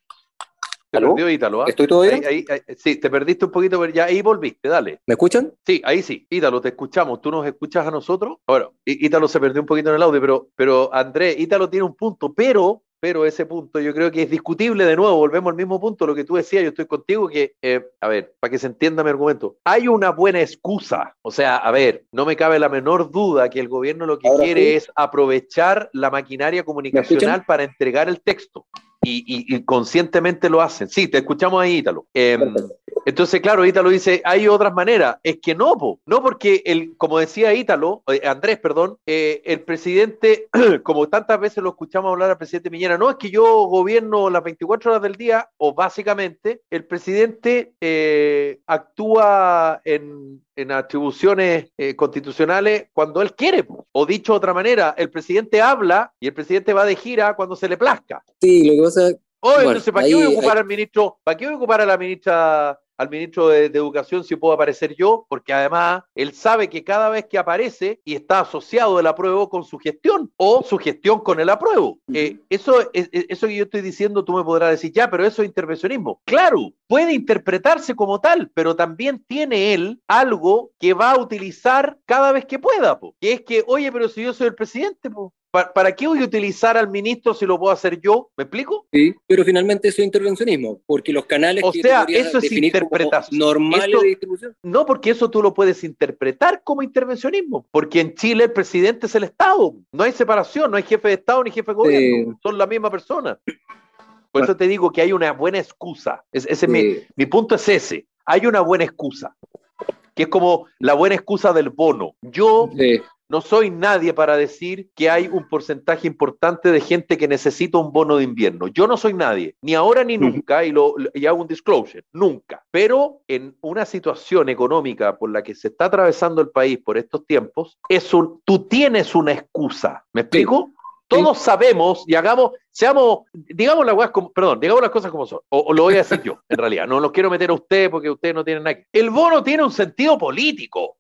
Te
¿aló?
perdió Ítalo, ¿ah?
¿Estoy todavía?
Ahí, ahí, ahí, sí, te perdiste un poquito, pero ya ahí volviste, dale.
¿Me escuchan?
Sí, ahí sí. Ítalo, te escuchamos. ¿Tú nos escuchas a nosotros? Bueno, Í- Ítalo se perdió un poquito en el audio, pero, pero Andrés, Ítalo tiene un punto, pero, pero ese punto yo creo que es discutible de nuevo. Volvemos al mismo punto, lo que tú decías, yo estoy contigo, que, eh, a ver, para que se entienda mi argumento, hay una buena excusa. O sea, a ver, no me cabe la menor duda que el gobierno lo que
Ahora
quiere
sí.
es aprovechar la maquinaria comunicacional para entregar el texto. Y, y- y conscientemente lo hacen. Sí, te escuchamos ahí, Ítalo. Eh, entonces, claro, Ítalo dice, hay otras maneras. Es que no, po. No porque, el, como decía Ítalo, eh, Andrés, perdón, eh, el presidente, como tantas veces lo escuchamos hablar al presidente Piñera, no es que yo gobierno las veinticuatro horas del día, o básicamente, el presidente eh, actúa en, en atribuciones eh, constitucionales cuando él quiere, po. O dicho de otra manera, el presidente habla y el presidente va de gira cuando se le plazca.
Sí, lo que pasa,
Oh,
bueno,
entonces, ¿para qué voy a
ahí,
ocupar
ahí-
al ministro? ¿Para qué voy a ocupar a la ministra, al ministro de, de Educación si puedo aparecer yo? Porque además él sabe que cada vez que aparece y está asociado el apruebo con su gestión o su gestión con el apruebo. Eh, eso, es, eso que yo estoy diciendo, tú me podrás decir, ya, pero eso es intervencionismo. Claro, puede interpretarse como tal, pero también tiene él algo que va a utilizar cada vez que pueda, po, que es que, oye, pero si yo soy el presidente, po, ¿para, ¿para qué voy a utilizar al ministro si lo puedo hacer yo? ¿Me explico?
sí, pero finalmente eso es intervencionismo, porque los canales
O
que
sea,
tú podrías
eso es
definir como
interpretación.
normales
Eso,
de distribución.
no, porque eso tú lo puedes interpretar como intervencionismo, porque en Chile el presidente es el Estado, no hay separación, no hay jefe de Estado ni jefe de gobierno,
Sí.
son la misma persona. Por eso te digo que hay una buena excusa. Es, ese es mi,
Sí.
mi punto es ese, hay una buena excusa, que es como la buena excusa del bono. Yo
Sí.
no soy nadie para decir que hay un porcentaje importante de gente que necesita un bono de invierno. Yo no soy nadie, ni ahora ni nunca, y, lo, y hago un disclosure, nunca. Pero en una situación económica por la que se está atravesando el país por estos tiempos, es un, tú tienes una excusa. ¿Me explico? Sí. Todos sabemos y hagamos, seamos, digamos las cosas como, perdón, digamos las cosas como son, o, o lo voy a decir yo, en realidad, no los quiero meter a usted porque ustedes no tienen nada que... El bono tiene un sentido político.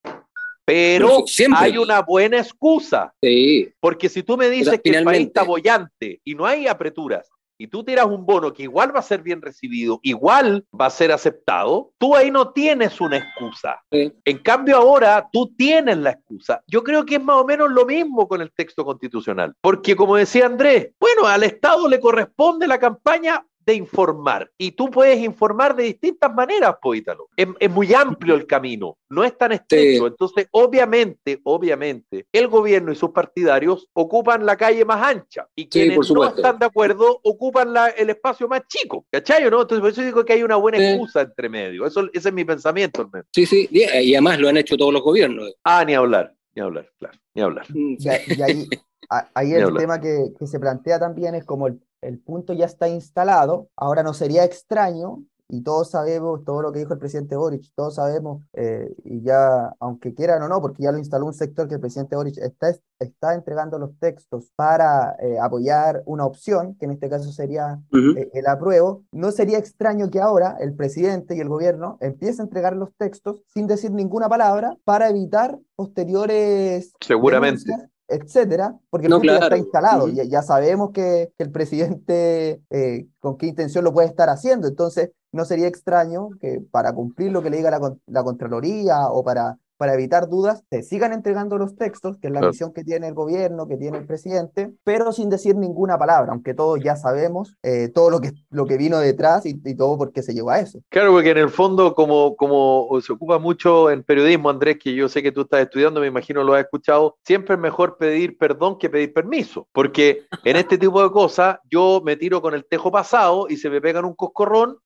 Pero
Siempre.
hay una buena excusa.
Sí.
Porque si tú me dices
o sea,
que
finalmente...
el país está bollante y no hay apreturas, y tú tiras un bono que igual va a ser bien recibido, igual va a ser aceptado, tú ahí no tienes una excusa.
Sí.
En cambio ahora tú tienes la excusa. Yo creo que es más o menos lo mismo con el texto constitucional. Porque como decía Andrés, bueno, al Estado le corresponde la campaña de informar. Y tú puedes informar de distintas maneras, Poítalo. Es, es muy amplio el camino, no es tan estrecho. Sí. Entonces, obviamente, obviamente, el gobierno y sus partidarios ocupan la calle más ancha y quienes sí, no están de acuerdo ocupan la, el espacio más chico. ¿Cachai o no? Entonces, por eso digo que hay una buena sí. excusa entre medio. Eso, ese es mi pensamiento, al menos.
Sí, sí, y además lo han hecho todos los gobiernos.
Ah, ni hablar, ni hablar, claro, ni hablar.
Y, y ahí... a- ahí
Ni
el
hablar.
tema que, que se plantea también es como el, el punto ya está instalado, ahora no sería extraño, y todos sabemos, todo lo que dijo el presidente Boric, todos sabemos, eh, y ya, aunque quieran o no, porque ya lo instaló un sector que el presidente Boric está, está entregando los textos para eh, apoyar una opción, que en este caso sería
Ujú.
eh, el apruebo, no sería extraño que ahora el presidente y el gobierno empiecen a entregar los textos sin decir ninguna palabra para evitar posteriores
Seguramente.
denuncias, etcétera, porque el
No,
punto ya está
claro.
instalado,
Ujú.
ya, ya sabemos que, que el presidente eh, con qué intención lo puede estar haciendo, entonces no sería extraño que para cumplir lo que le diga la, con- la Contraloría o para, para evitar dudas, se sigan entregando los textos, que es la
Claro.
misión que tiene el gobierno, que tiene el presidente, pero sin decir ninguna palabra, aunque todos ya sabemos eh, todo lo que, lo que vino detrás y, y todo por qué se llegó a eso.
Claro, porque en el fondo, como, como se ocupa mucho en periodismo, Andrés, que yo sé que tú estás estudiando, me imagino lo has escuchado, siempre es mejor pedir perdón que pedir permiso, porque en este tipo de cosas yo me tiro con el tejo pasado y se me pegan un coscorrón,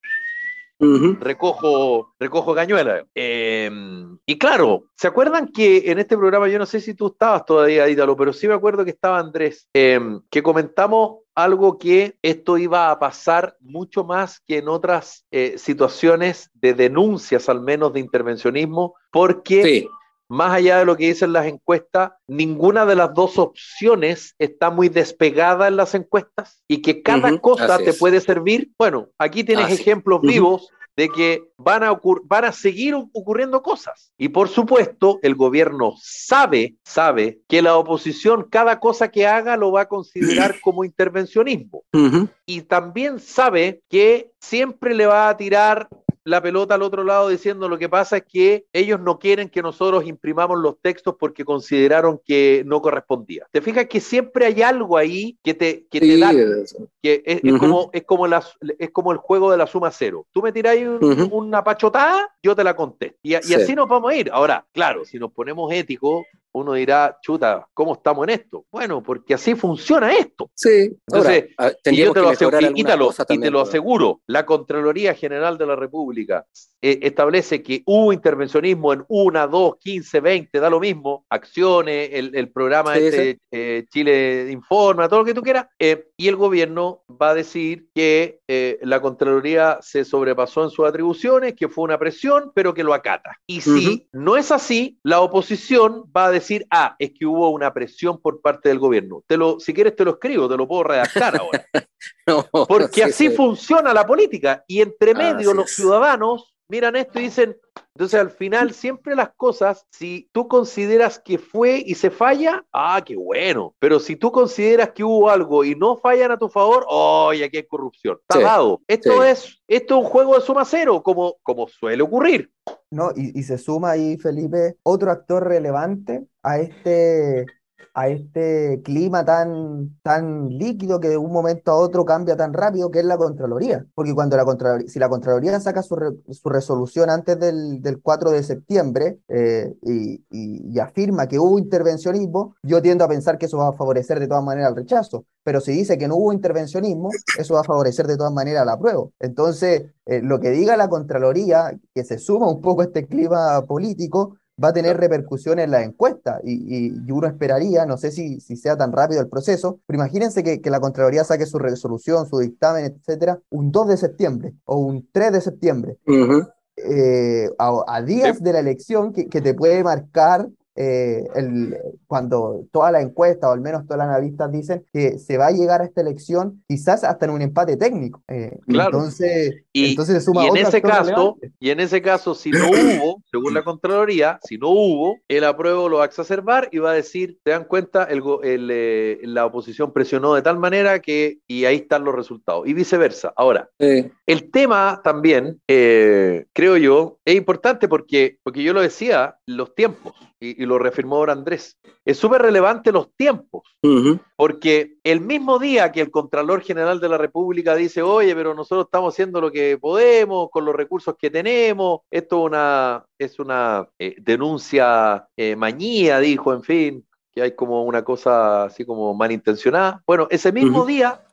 Ujú.
recojo, recojo cañuela. Eh, y claro, ¿se acuerdan que en este programa, yo no sé si tú estabas todavía, Ítalo, pero sí me acuerdo que estaba Andrés, eh, que comentamos algo que esto iba a pasar mucho más que en otras eh, situaciones de denuncias, al menos de intervencionismo, porque
Sí.
más allá de lo que dicen las encuestas, ninguna de las dos opciones está muy despegada en las encuestas y que cada
Ujú.
cosa
Así
te
es.
puede servir. Bueno, aquí tienes
Así.
ejemplos
Ujú.
vivos de que van a, ocur- van a seguir ocurriendo cosas. Y por supuesto, el gobierno sabe, sabe que la oposición cada cosa que haga lo va a considerar como intervencionismo.
Ujú.
Y también sabe que siempre le va a tirar la pelota al otro lado diciendo lo que pasa es que ellos no quieren que nosotros imprimamos los textos porque consideraron que no correspondía. Te fijas que siempre hay algo ahí que te, que te
Sí,
da,
eso.
que es, es
Ujú.
como, es, como la, es como el juego de la suma cero. Tú me tiráis un,
Ujú.
una pachotada, yo te la contesto. Y, y
Sí.
así nos vamos a ir. Ahora, claro, si nos ponemos éticos, uno dirá, chuta, ¿cómo estamos en esto? Bueno, porque así funciona esto.
Sí. Ahora,
Entonces,
ah,
y yo
tendríamos
te
que
lo aseguro,
mejorar
y,
algunas
Ítalo,
cosas
y te
también,
lo
pues.
aseguro, la Contraloría General de la República eh, establece que hubo intervencionismo en una, dos, quince, veinte, da lo mismo, acciones, el, el programa
Sí, sí.
este eh, Chile Informa, todo lo que tú quieras, eh, y el gobierno va a decir que eh, la Contraloría se sobrepasó en sus atribuciones, que fue una presión, pero que lo acata. Y si
Ujú.
no es así, la oposición va a decir, ah, es que hubo una presión por parte del gobierno. Te lo, si quieres te lo escribo, te lo puedo redactar ahora.
No,
Porque
sí,
así
sí.
funciona la política. Y entre medio
Así
los
es.
ciudadanos miran esto y dicen, entonces al final siempre las cosas, si tú consideras que fue y se falla, ah, qué bueno. Pero si tú consideras que hubo algo y no fallan a tu favor, oye, aquí hay corrupción. Está
Sí,
dado. Esto
sí.
es, esto es un juego de suma cero, como, como suele ocurrir.
¿No? Y, y se suma ahí, Felipe, otro actor relevante a este, a este clima tan, tan líquido que de un momento a otro cambia tan rápido, que es la Contraloría. Porque cuando la Contraloría, si la Contraloría saca su, re- su resolución antes del, del cuatro de septiembre eh, y, y- y afirma que hubo intervencionismo, yo tiendo a pensar que eso va a favorecer de todas maneras el rechazo. Pero si dice que no hubo intervencionismo, eso va a favorecer de todas maneras la prueba. Entonces, eh, lo que diga la Contraloría, que se suma un poco a este clima político, va a tener
Claro.
repercusiones en las encuestas. Y, y- y uno esperaría, no sé si, si sea tan rápido el proceso, pero imagínense que, que la Contraloría saque su resolución, su dictamen, etcétera, un dos de septiembre o un tres de septiembre,
Ujú.
eh, a, a días
Sí.
de la elección que, que te puede marcar eh, el, cuando toda la encuesta o al menos todos los analistas dicen que se va a llegar a esta elección quizás hasta en un empate técnico. Eh, y
Claro.
entonces,
Y,
entonces se suma
y en
otro
ese
actor
caso,
relevante.
y en ese caso, si no hubo, según la Contraloría, si no hubo, el apruebo lo va a exacerbar y va a decir, ¿te dan cuenta? El, go- el, eh, la oposición presionó de tal manera que, y ahí están los resultados, y viceversa. Ahora,
Sí.
el tema también, eh, creo yo, es importante porque, porque yo lo decía, los tiempos, y, y lo reafirmó ahora Andrés, es súper relevante los tiempos.
Ujú.
Porque el mismo día que el Contralor General de la República dice, oye, pero nosotros estamos haciendo lo que podemos con los recursos que tenemos, esto es una, es una eh, denuncia eh, mañía, dijo, en fin, que hay como una cosa así como malintencionada. Bueno, ese mismo
Ujú.
día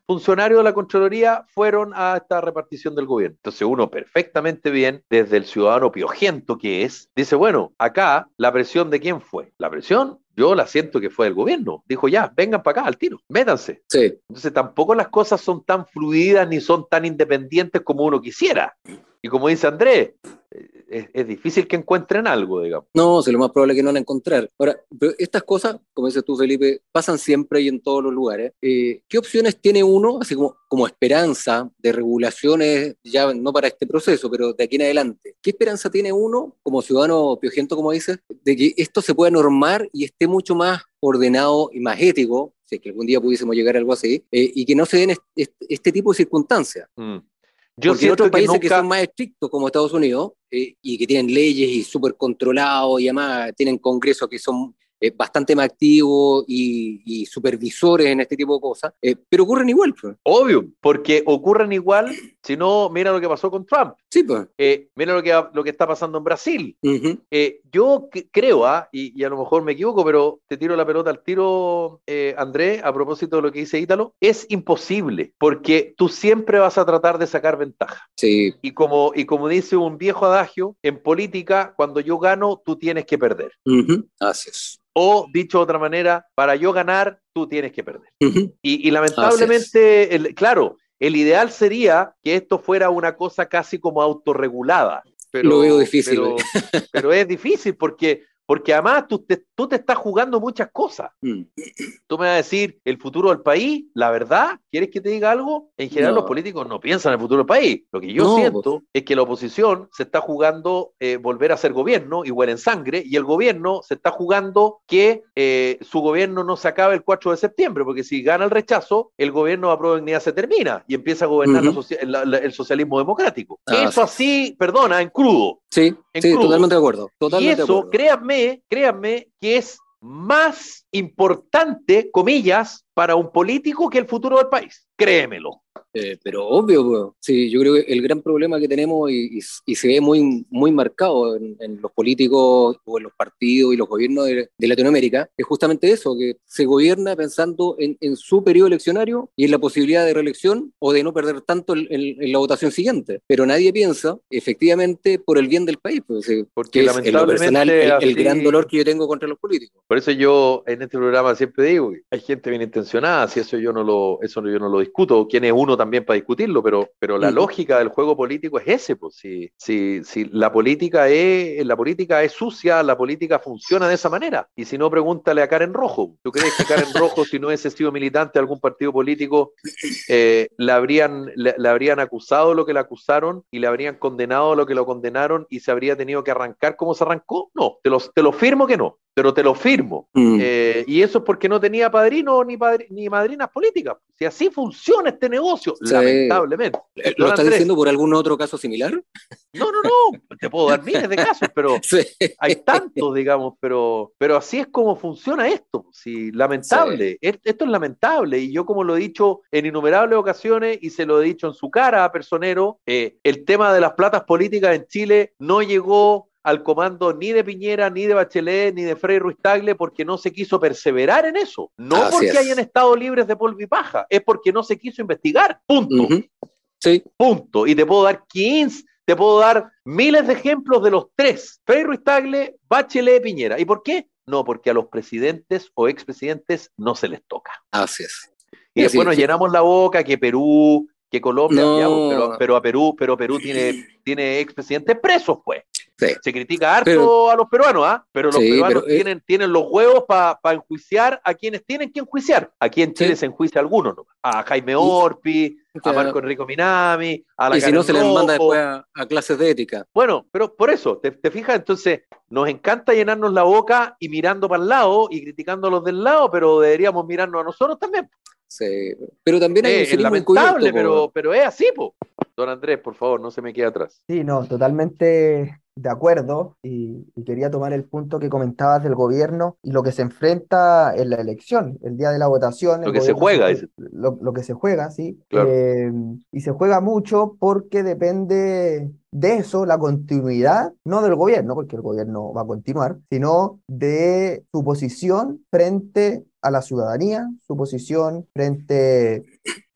funcionarios de la Contraloría fueron a esta repartición del gobierno. Entonces uno perfectamente bien, desde el ciudadano piojento que es, dice, bueno, acá la presión de quién fue. La presión, yo la siento que fue del gobierno. Dijo, ya, vengan para acá al tiro, métanse.
Sí.
Entonces tampoco las cosas son tan fluidas ni son tan independientes como uno quisiera. Y como dice Andrés, es, es difícil que encuentren algo, digamos.
No, si lo más probable es que no van a encontrar. Ahora, pero estas cosas, como dices tú, Felipe, pasan siempre y en todos los lugares. Eh, ¿Qué opciones tiene uno, así como, como esperanza de regulaciones, ya no para este proceso, pero de aquí en adelante? ¿Qué esperanza tiene uno, como ciudadano piojento, como dices, de que esto se pueda normar y esté mucho más ordenado y más ético, si es que algún día pudiésemos llegar a algo así, eh, y que no se den est est este tipo de circunstancias?
Mm. Yo
Porque en otros
siento que
países que,
nunca...
son más estrictos, como Estados Unidos, eh, y que tienen leyes y súper controlados, y además tienen congresos que son eh, bastante más activos y, y supervisores en este tipo de cosas, eh, pero ocurren igual, pues.
Obvio, porque ocurren igual, si no, mira lo que pasó con Trump.
Sí, pues.
Eh, mira lo que, lo que está pasando en Brasil.
Uh-huh.
Eh, yo que, creo, ¿ah? y, y a lo mejor me equivoco, pero te tiro la pelota al tiro, eh, Andrés, a propósito de lo que dice Ítalo, es imposible, porque tú siempre vas a tratar de sacar ventaja.
Sí.
Y como, y como dice un viejo adagio, en política, cuando yo gano, tú tienes que perder.
Uh-huh. Así es.
O, dicho de otra manera, para yo ganar, tú tienes que perder.
Uh-huh.
Y, y lamentablemente, el, claro, el ideal sería que esto fuera una cosa casi como autorregulada. Pero,
lo veo difícil.
Pero, pero es difícil porque, porque además tú te, tú te estás jugando muchas cosas. Mm. Tú me vas a decir, el futuro del país, la verdad, ¿quieres que te diga algo? En general no. Los políticos no piensan en el futuro del país. Lo que yo no, siento pues. es que la oposición se está jugando eh, volver a ser gobierno, igual en sangre, y el gobierno se está jugando que eh, su gobierno no se acabe el cuatro de septiembre, porque si gana el rechazo, el gobierno a prueba de dignidad se termina y empieza a gobernar uh-huh. la socia- la, la, el socialismo democrático. Ah, eso sí. así, perdona, en crudo.
Sí,
en
sí,
crudo.
totalmente de acuerdo. Totalmente
y eso,
de acuerdo.
créanme, créanme que es más importante, comillas, para un político que el futuro del país. Créemelo.
Eh, pero obvio, bro. Sí, yo creo que el gran problema que tenemos y, y, y se ve muy, muy marcado en, en los políticos o en los partidos y los gobiernos de, de Latinoamérica es justamente eso, que se gobierna pensando en, en su periodo eleccionario y en la posibilidad de reelección o de no perder tanto en, en, en la votación siguiente. Pero nadie piensa efectivamente por el bien del país, pues, porque es en lo personal el,
así,
el gran dolor que yo tengo contra los políticos.
Por eso yo en este programa siempre digo que hay gente bien intencionada, si eso yo no lo, eso yo no lo discuto, quién es uno también para discutirlo, pero, pero la uh-huh. lógica del juego político es ese, pues si, si, si la política es, la política es sucia, la política funciona de esa manera. Y si no, pregúntale a Karen Rojo. ¿Tú crees que Karen Rojo, si no hubiese sido militante de algún partido político, eh, la habrían, la, la habrían acusado lo que la acusaron y le habrían condenado lo que lo condenaron y se habría tenido que arrancar como se arrancó? No, te lo, te lo firmo que no. Pero te lo firmo. Mm. Eh, y eso es porque no tenía padrino ni, padri ni madrinas políticas. Si así funciona este negocio, sí. lamentablemente.
¿Lo Don estás Andrés, diciendo por algún otro caso similar?
No, no, no. Te puedo dar miles de casos, pero sí. hay tantos, digamos. Pero, pero así es como funciona esto. Sí, lamentable. Sí. Esto es lamentable. Y yo, como lo he dicho en innumerables ocasiones, y se lo he dicho en su cara a Personero, eh, el tema de las platas políticas en Chile no llegó al comando ni de Piñera, ni de Bachelet, ni de Frei Ruiz Tagle, porque no se quiso perseverar en eso. No Así porque es. hayan estado libres de polvo y paja, es porque no se quiso investigar. Punto. Uh-huh.
Sí.
Punto. Y te puedo dar quince, te puedo dar miles de ejemplos de los tres. Frei Ruiz Tagle, Bachelet, Piñera. ¿Y por qué? No, porque a los presidentes o expresidentes no se les toca.
Así es.
Y después nos llenamos la boca que Perú, que Colombia, no. digamos, pero, pero a Perú, pero Perú tiene, tiene expresidentes presos, pues. Sí. Se critica harto pero, a los peruanos, ¿ah? ¿eh? Pero los sí, peruanos pero, tienen, eh, tienen los huevos para pa enjuiciar a quienes tienen que enjuiciar. Aquí en Chile sí. se enjuicia a algunos, ¿no? A Jaime Orpi, y, a Marco Enrico Minami, a la
Y si no, se les manda después a, a clases de ética.
Bueno, pero por eso, ¿te, te fijas? Entonces, nos encanta llenarnos la boca y mirando para el lado y criticando a los del lado, pero deberíamos mirarnos a nosotros también.
Sí, pero también hay
eh, es lamentable, pero, pero es así, po. Don Andrés, por favor, no se me quede atrás.
Sí, no, totalmente de acuerdo y, y quería tomar el punto que comentabas del gobierno y lo que se enfrenta en la elección, el día de la votación.
Lo que se juega.
Se, lo, lo que se juega, sí.
Claro.
Eh, y se juega mucho porque depende de eso, la continuidad, no del gobierno, porque el gobierno va a continuar, sino de su posición frente a la ciudadanía, su posición frente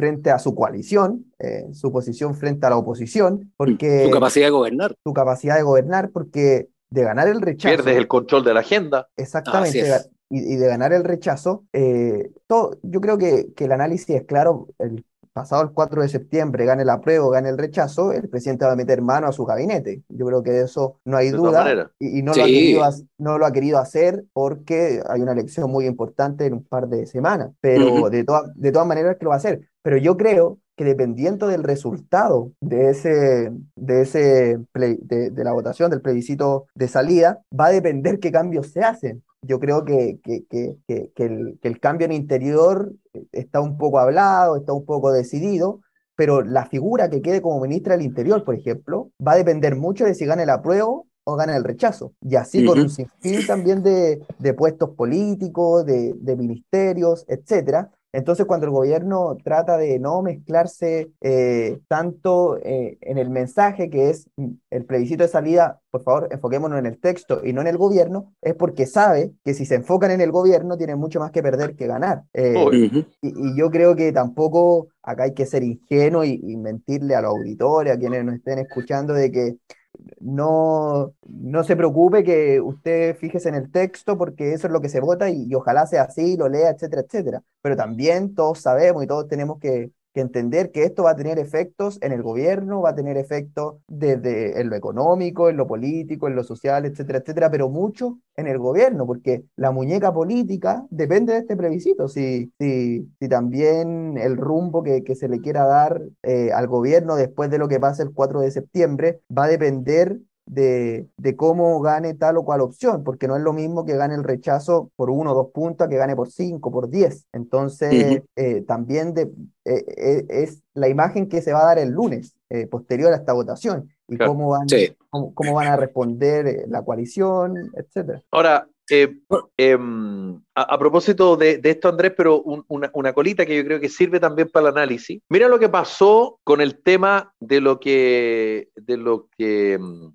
frente a su coalición, eh, su posición frente a la oposición, porque
su capacidad de gobernar.
Su capacidad de gobernar, porque de ganar el rechazo...
Pierdes el control de la agenda.
Exactamente, y, y de ganar el rechazo, eh, todo, yo creo que, que el análisis es claro. El pasado el cuatro de septiembre, gane el apruebo, gane el rechazo, el presidente va a meter mano a su gabinete. Yo creo que de eso no hay
de
duda, y, y no,
sí.
lo ha querido, no lo ha querido hacer porque hay una elección muy importante en un par de semanas, pero uh-huh. de, toda, de todas maneras que lo va a hacer. Pero yo creo que dependiendo del resultado de, ese, de, ese play, de, de la votación, del plebiscito de salida, va a depender qué cambios se hacen. Yo creo que, que, que, que, que, el, que el cambio en interior está un poco hablado, está un poco decidido, pero la figura que quede como ministra del Interior, por ejemplo, va a depender mucho de si gana el apruebo o gana el rechazo. Y así uh-huh. con un sinfín también de, de puestos políticos, de, de ministerios, etcétera. Entonces, cuando el gobierno trata de no mezclarse eh, tanto eh, en el mensaje, que es el plebiscito de salida, por favor, enfoquémonos en el texto y no en el gobierno, es porque sabe que si se enfocan en el gobierno tienen mucho más que perder que ganar. Eh, uh-huh. y, y yo creo que tampoco acá hay que ser ingenuo y, y mentirle a los auditores, a quienes nos estén escuchando, de que No, no se preocupe, que usted fíjese en el texto porque eso es lo que se vota y, y ojalá sea así, lo lea, etcétera, etcétera. Pero también todos sabemos y todos tenemos que, que entender que esto va a tener efectos en el gobierno, va a tener efectos desde en lo económico, en lo político, en lo social, etcétera, etcétera, pero mucho en el gobierno, porque la muñeca política depende de este plebiscito. Si, si, si también el rumbo que, que se le quiera dar eh, al gobierno después de lo que pase el cuatro de septiembre va a depender De, de cómo gane tal o cual opción, porque no es lo mismo que gane el rechazo por uno o dos puntos que gane por cinco, por diez. Entonces, uh-huh. eh, también de, eh, eh, es la imagen que se va a dar el lunes, eh, posterior a esta votación, y claro. cómo, van, sí. cómo, cómo van a responder la coalición, etcétera.
Ahora, eh, eh, a, a propósito de, de esto, Andrés, pero un, una, una colita que yo creo que sirve también para el análisis. Mira lo que pasó con el tema de lo que... De lo que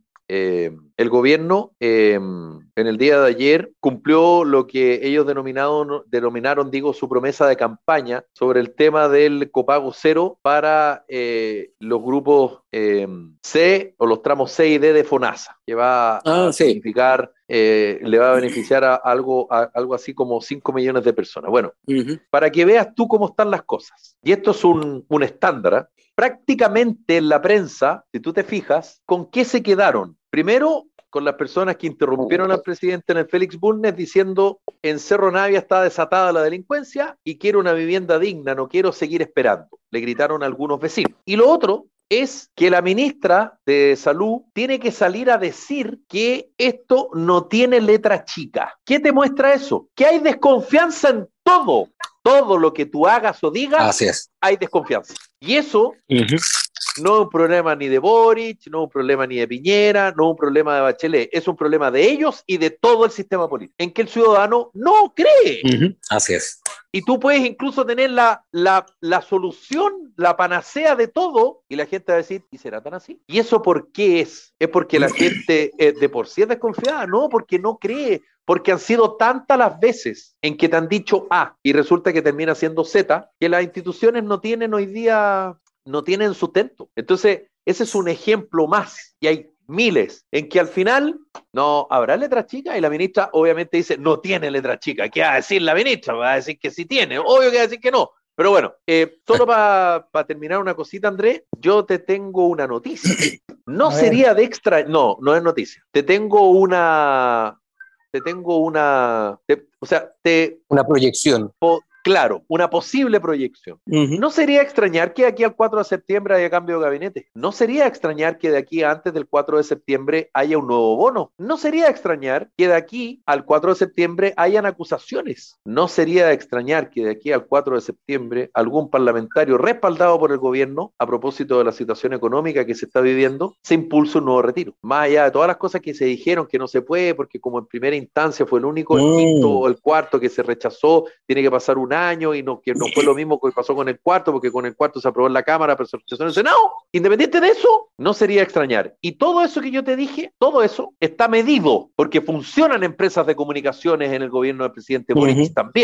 Eh, el gobierno eh, en el día de ayer cumplió lo que ellos denominaron, denominaron, digo, su promesa de campaña sobre el tema del copago cero para eh, los grupos eh, C o los tramos C y D de FONASA, que va ah, a sí. significar, eh, le va a beneficiar a algo, a algo así como cinco millones de personas. Bueno, uh-huh. para que veas tú cómo están las cosas, y esto es un, un estándar, ¿eh? Prácticamente en la prensa, si tú te fijas, ¿con qué se quedaron? Primero, con las personas que interrumpieron al presidente en el Félix Bulnes diciendo: en Cerro Navia está desatada la delincuencia y quiero una vivienda digna, no quiero seguir esperando. Le gritaron a algunos vecinos. Y lo otro es que la ministra de Salud tiene que salir a decir que esto no tiene letra chica. ¿Qué te muestra eso? Que hay desconfianza en todo. Todo lo que tú hagas o digas,
así es.
Hay desconfianza. Y eso uh-huh. no es un problema ni de Boric, no es un problema ni de Piñera, no es un problema de Bachelet, es un problema de ellos y de todo el sistema político, en que el ciudadano no cree.
Uh-huh. Así es.
Y tú puedes incluso tener la, la, la solución, la panacea de todo, y la gente va a decir: ¿y será tan así? ¿Y eso por qué es? ¿Es porque la gente eh, de por sí es desconfiada? No, porque no cree. Porque han sido tantas las veces en que te han dicho A y resulta que termina siendo Z, que las instituciones no tienen hoy día, no tienen sustento. Entonces, ese es un ejemplo más, y hay miles, en que al final no habrá letra chica, y la ministra obviamente dice: no tiene letra chica. ¿Qué va a decir la ministra? Va a decir que sí tiene, obvio que va a decir que no. Pero bueno, eh, solo para pa terminar una cosita, Andrés, yo te tengo una noticia. No sería de extra, no, no es noticia. Te tengo una... Te tengo una, te, o sea, te...
Una proyección.
Po, claro, una posible proyección. Uh-huh. No sería extrañar que de aquí al cuatro de septiembre haya cambio de gabinete. No sería extrañar que de aquí a antes del cuatro de septiembre haya un nuevo bono. No sería extrañar que de aquí al cuatro de septiembre hayan acusaciones. No sería extrañar que de aquí al cuatro de septiembre algún parlamentario respaldado por el gobierno, a propósito de la situación económica que se está viviendo, se impulse un nuevo retiro. Más allá de todas las cosas que se dijeron que no se puede, porque como en primera instancia fue el único, mm. el quinto o el cuarto que se rechazó, tiene que pasar un año, y no, que no fue lo mismo que pasó con el cuarto, porque con el cuarto se aprobó en la Cámara, pero se rechazó en el Senado. Independiente de eso, no sería extrañar. Y todo eso que yo te dije, todo eso está medido, porque funcionan empresas de comunicaciones en el gobierno del presidente Boric uh-huh. también.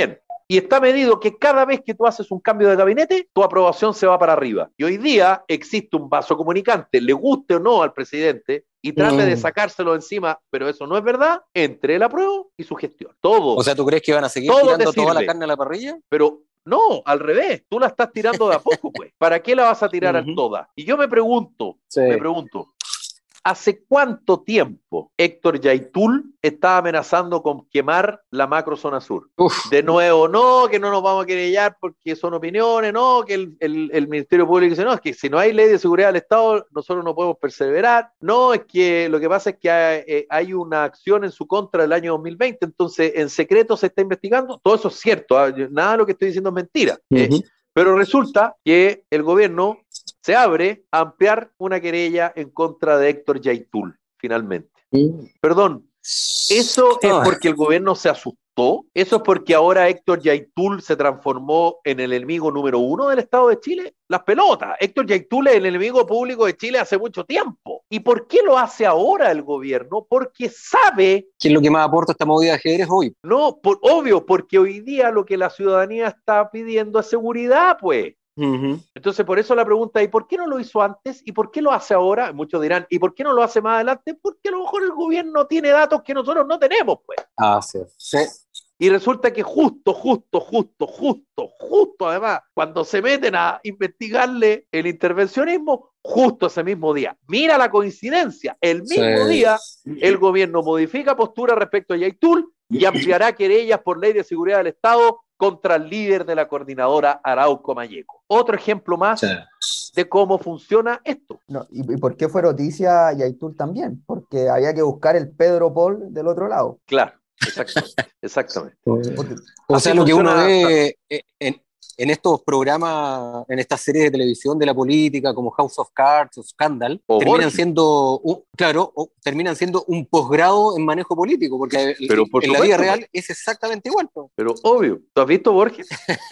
y está medido que cada vez que tú haces un cambio de gabinete, tu aprobación se va para arriba. Y hoy día existe un vaso comunicante, le guste o no al presidente, y trate mm. de sacárselo encima, pero eso no es verdad, entre el apruebo y su gestión. Todo.
O sea, ¿tú crees que van a seguir tirando toda la carne a la parrilla?
Pero no, al revés, tú la estás tirando de a poco, pues. ¿Para qué la vas a tirar uh-huh. a toda? Y yo me pregunto, sí. me pregunto, ¿hace cuánto tiempo Héctor Yaitul está amenazando con quemar la macrozona sur? Uf. De nuevo, no, que no nos vamos a querellar porque son opiniones, no, que el, el, el Ministerio Público dice, no, es que si no hay ley de seguridad del Estado, nosotros no podemos perseverar. No, es que lo que pasa es que hay, eh, hay una acción en su contra del año dos mil veinte, entonces en secreto se está investigando. Todo eso es cierto, ¿eh? Nada de lo que estoy diciendo es mentira. Uh-huh. Eh, pero resulta que el gobierno se abre a ampliar una querella en contra de Héctor Yaitul, finalmente. Mm. Perdón, ¿eso es porque el gobierno se asustó? ¿Eso es porque ahora Héctor Yaitul se transformó en el enemigo número uno del Estado de Chile? Las pelotas. Héctor Yaitul es el enemigo público de Chile hace mucho tiempo. ¿Y por qué lo hace ahora el gobierno? Porque sabe...
¿Qué es lo que más aporta esta movida de ajedrez hoy?
No, por, obvio, porque hoy día lo que la ciudadanía está pidiendo es seguridad, pues. Uh-huh. Entonces, por eso la pregunta es: ¿por qué no lo hizo antes? ¿Y por qué lo hace ahora? Muchos dirán: ¿y por qué no lo hace más adelante? Porque a lo mejor el gobierno tiene datos que nosotros no tenemos, pues.
Ah, sí. sí.
Y resulta que justo, justo, justo, justo, justo, además, cuando se meten a investigarle el intervencionismo, justo ese mismo día, mira la coincidencia, el mismo sí. día, el gobierno modifica postura respecto a Yaitul y ampliará querellas por ley de seguridad del Estado contra el líder de la coordinadora, Arauco Malleco. Otro ejemplo más sí. de cómo funciona esto.
No, ¿y, ¿Y por qué fue noticia Yaitul también? Porque había que buscar el Pedro Paul del otro lado.
Claro, exactamente. exactamente.
Porque, o sea, lo que uno ve en, en estos programas, en estas series de televisión de la política, como House of Cards o Scandal, o terminan Borges. siendo, un, claro, o terminan siendo un posgrado en manejo político, porque
Pero por
en
supuesto,
la vida real es exactamente igual. ¿No?
Pero obvio, ¿tú has visto Borges?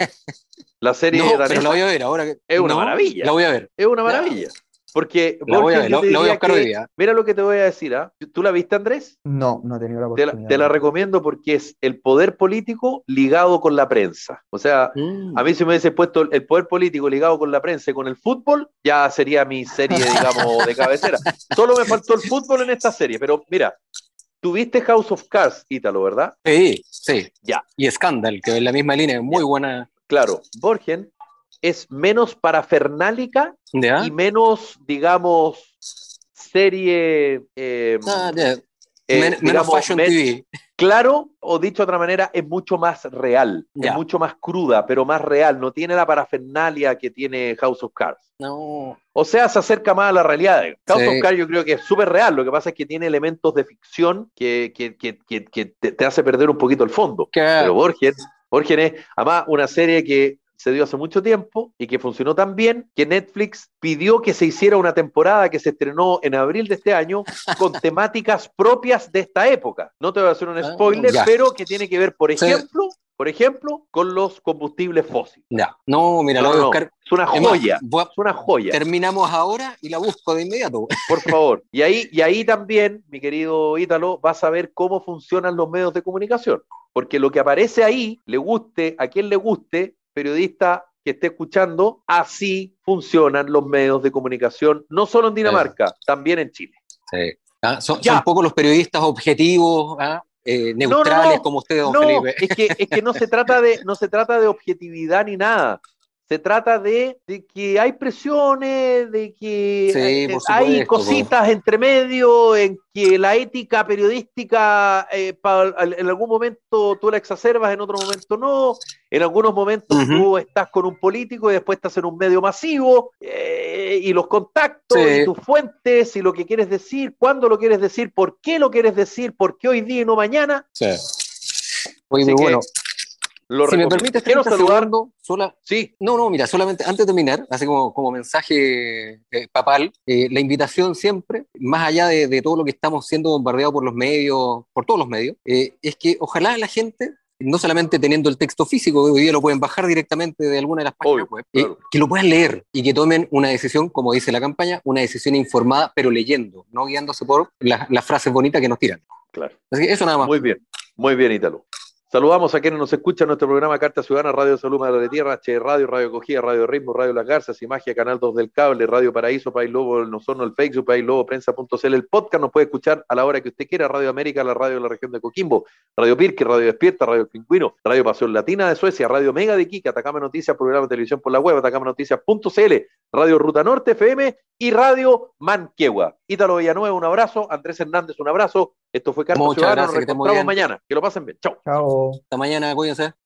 La serie
no,
danesa.
Pero la voy a ver ahora. Que,
es una
no,
maravilla.
La voy a ver.
Es una maravilla. Porque
la voy a ver, la, la voy a buscar
que,
hoy día.
Mira lo que te voy a decir, ¿ah? ¿eh? ¿Tú la viste, Andrés?
No, no he tenido la
Te
oportunidad.
la, te la recomiendo porque es el poder político ligado con la prensa. O sea, mm. a mí si me hubiese puesto el poder político ligado con la prensa y con el fútbol, ya sería mi serie, digamos, de cabecera. Solo me faltó el fútbol en esta serie, pero mira, tuviste House of Cards, Ítalo, ¿verdad?
Sí, sí.
Ya.
Y Scandal, que es la misma línea, muy ya. buena.
Claro, Borgen es menos parafernálica ¿Ya? y menos, digamos, serie... Eh,
ah, yeah. eh, Men digamos, menos Fashion men T V.
Claro, o dicho de otra manera, es mucho más real, yeah. es mucho más cruda, pero más real, no tiene la parafernalia que tiene House of Cards.
No.
O sea, se acerca más a la realidad. House sí. of Cards yo creo que es súper real, lo que pasa es que tiene elementos de ficción que, que, que, que, que te, te hace perder un poquito el fondo. Claro. Pero Borgen, Borgen es, además, una serie que se dio hace mucho tiempo y que funcionó tan bien que Netflix pidió que se hiciera una temporada que se estrenó en abril de este año con temáticas propias de esta época. No te voy a hacer un spoiler, ah, pero que tiene que ver, por ejemplo, sí. por ejemplo, con los combustibles fósiles.
Ya. No, mira, no, la voy a buscar.
No. Es una joya, es, más,
a...
es una joya.
Terminamos ahora y la busco de inmediato.
Por favor. Y ahí, y ahí también, mi querido Ítalo, vas a ver cómo funcionan los medios de comunicación. Porque lo que aparece ahí, le guste a quien le guste, periodista que esté escuchando, así funcionan los medios de comunicación, no solo en Dinamarca, sí. también en Chile.
Sí. Ah, son, son pocos los periodistas objetivos, ¿ah? eh, neutrales, no, no, no. como usted, don
no,
Felipe.
Es que, es que no se trata de, no se trata de objetividad ni nada. Se trata de, de que hay presiones, de que
sí,
eh,
supuesto,
hay cositas por... entre medio, en que la ética periodística eh, pa, en algún momento tú la exacerbas, en otro momento no. En algunos momentos uh-huh. tú estás con un político y después estás en un medio masivo, eh, y los contactos, sí. y tus fuentes, y lo que quieres decir, cuándo lo quieres decir, por qué lo quieres decir, por qué hoy día y no mañana.
Sí. Muy muy bueno.
Lo
si me permites, quiero
saludando.
Sola...
Sí.
No, no, mira, solamente antes de terminar, así como, como mensaje eh, papal, eh, la invitación siempre, más allá de, de todo lo que estamos siendo bombardeados por los medios, por todos los medios, eh, es que ojalá la gente, no solamente teniendo el texto físico, hoy día lo pueden bajar directamente de alguna de las páginas web, claro. eh, que lo puedan leer y que tomen una decisión, como dice la campaña, una decisión informada, pero leyendo, no guiándose por las, las frases bonitas que nos tiran.
Claro.
Así que eso nada más.
Muy bien, muy bien, Ítalo. Saludamos a quienes nos escuchan en nuestro programa Carta Ciudadana, Radio Salud Madre de Tierra, H Radio, Radio Acogida, Radio Ritmo, Radio Las Garzas, Imagia, Canal dos del Cable, Radio Paraíso, País Lobo, el Nosorno, el Facebook, País Lobo, Prensa punto c l. El podcast nos puede escuchar a la hora que usted quiera. Radio América, la radio de la región de Coquimbo, Radio Pirque, Radio Despierta, Radio Pingüino, Radio Pasión Latina de Suecia, Radio Mega de Iquique, Atacama Noticias, programa de televisión por la web, atacama noticias punto c l, Radio Ruta Norte F M y Radio Manquehua. Ítalo Villanueva, un abrazo. Andrés Hernández, un abrazo. Esto fue Carta Ciudadana. Nos reencontramos mañana. Que lo pasen bien. Chao.
Chao.
Hasta mañana, cuídense.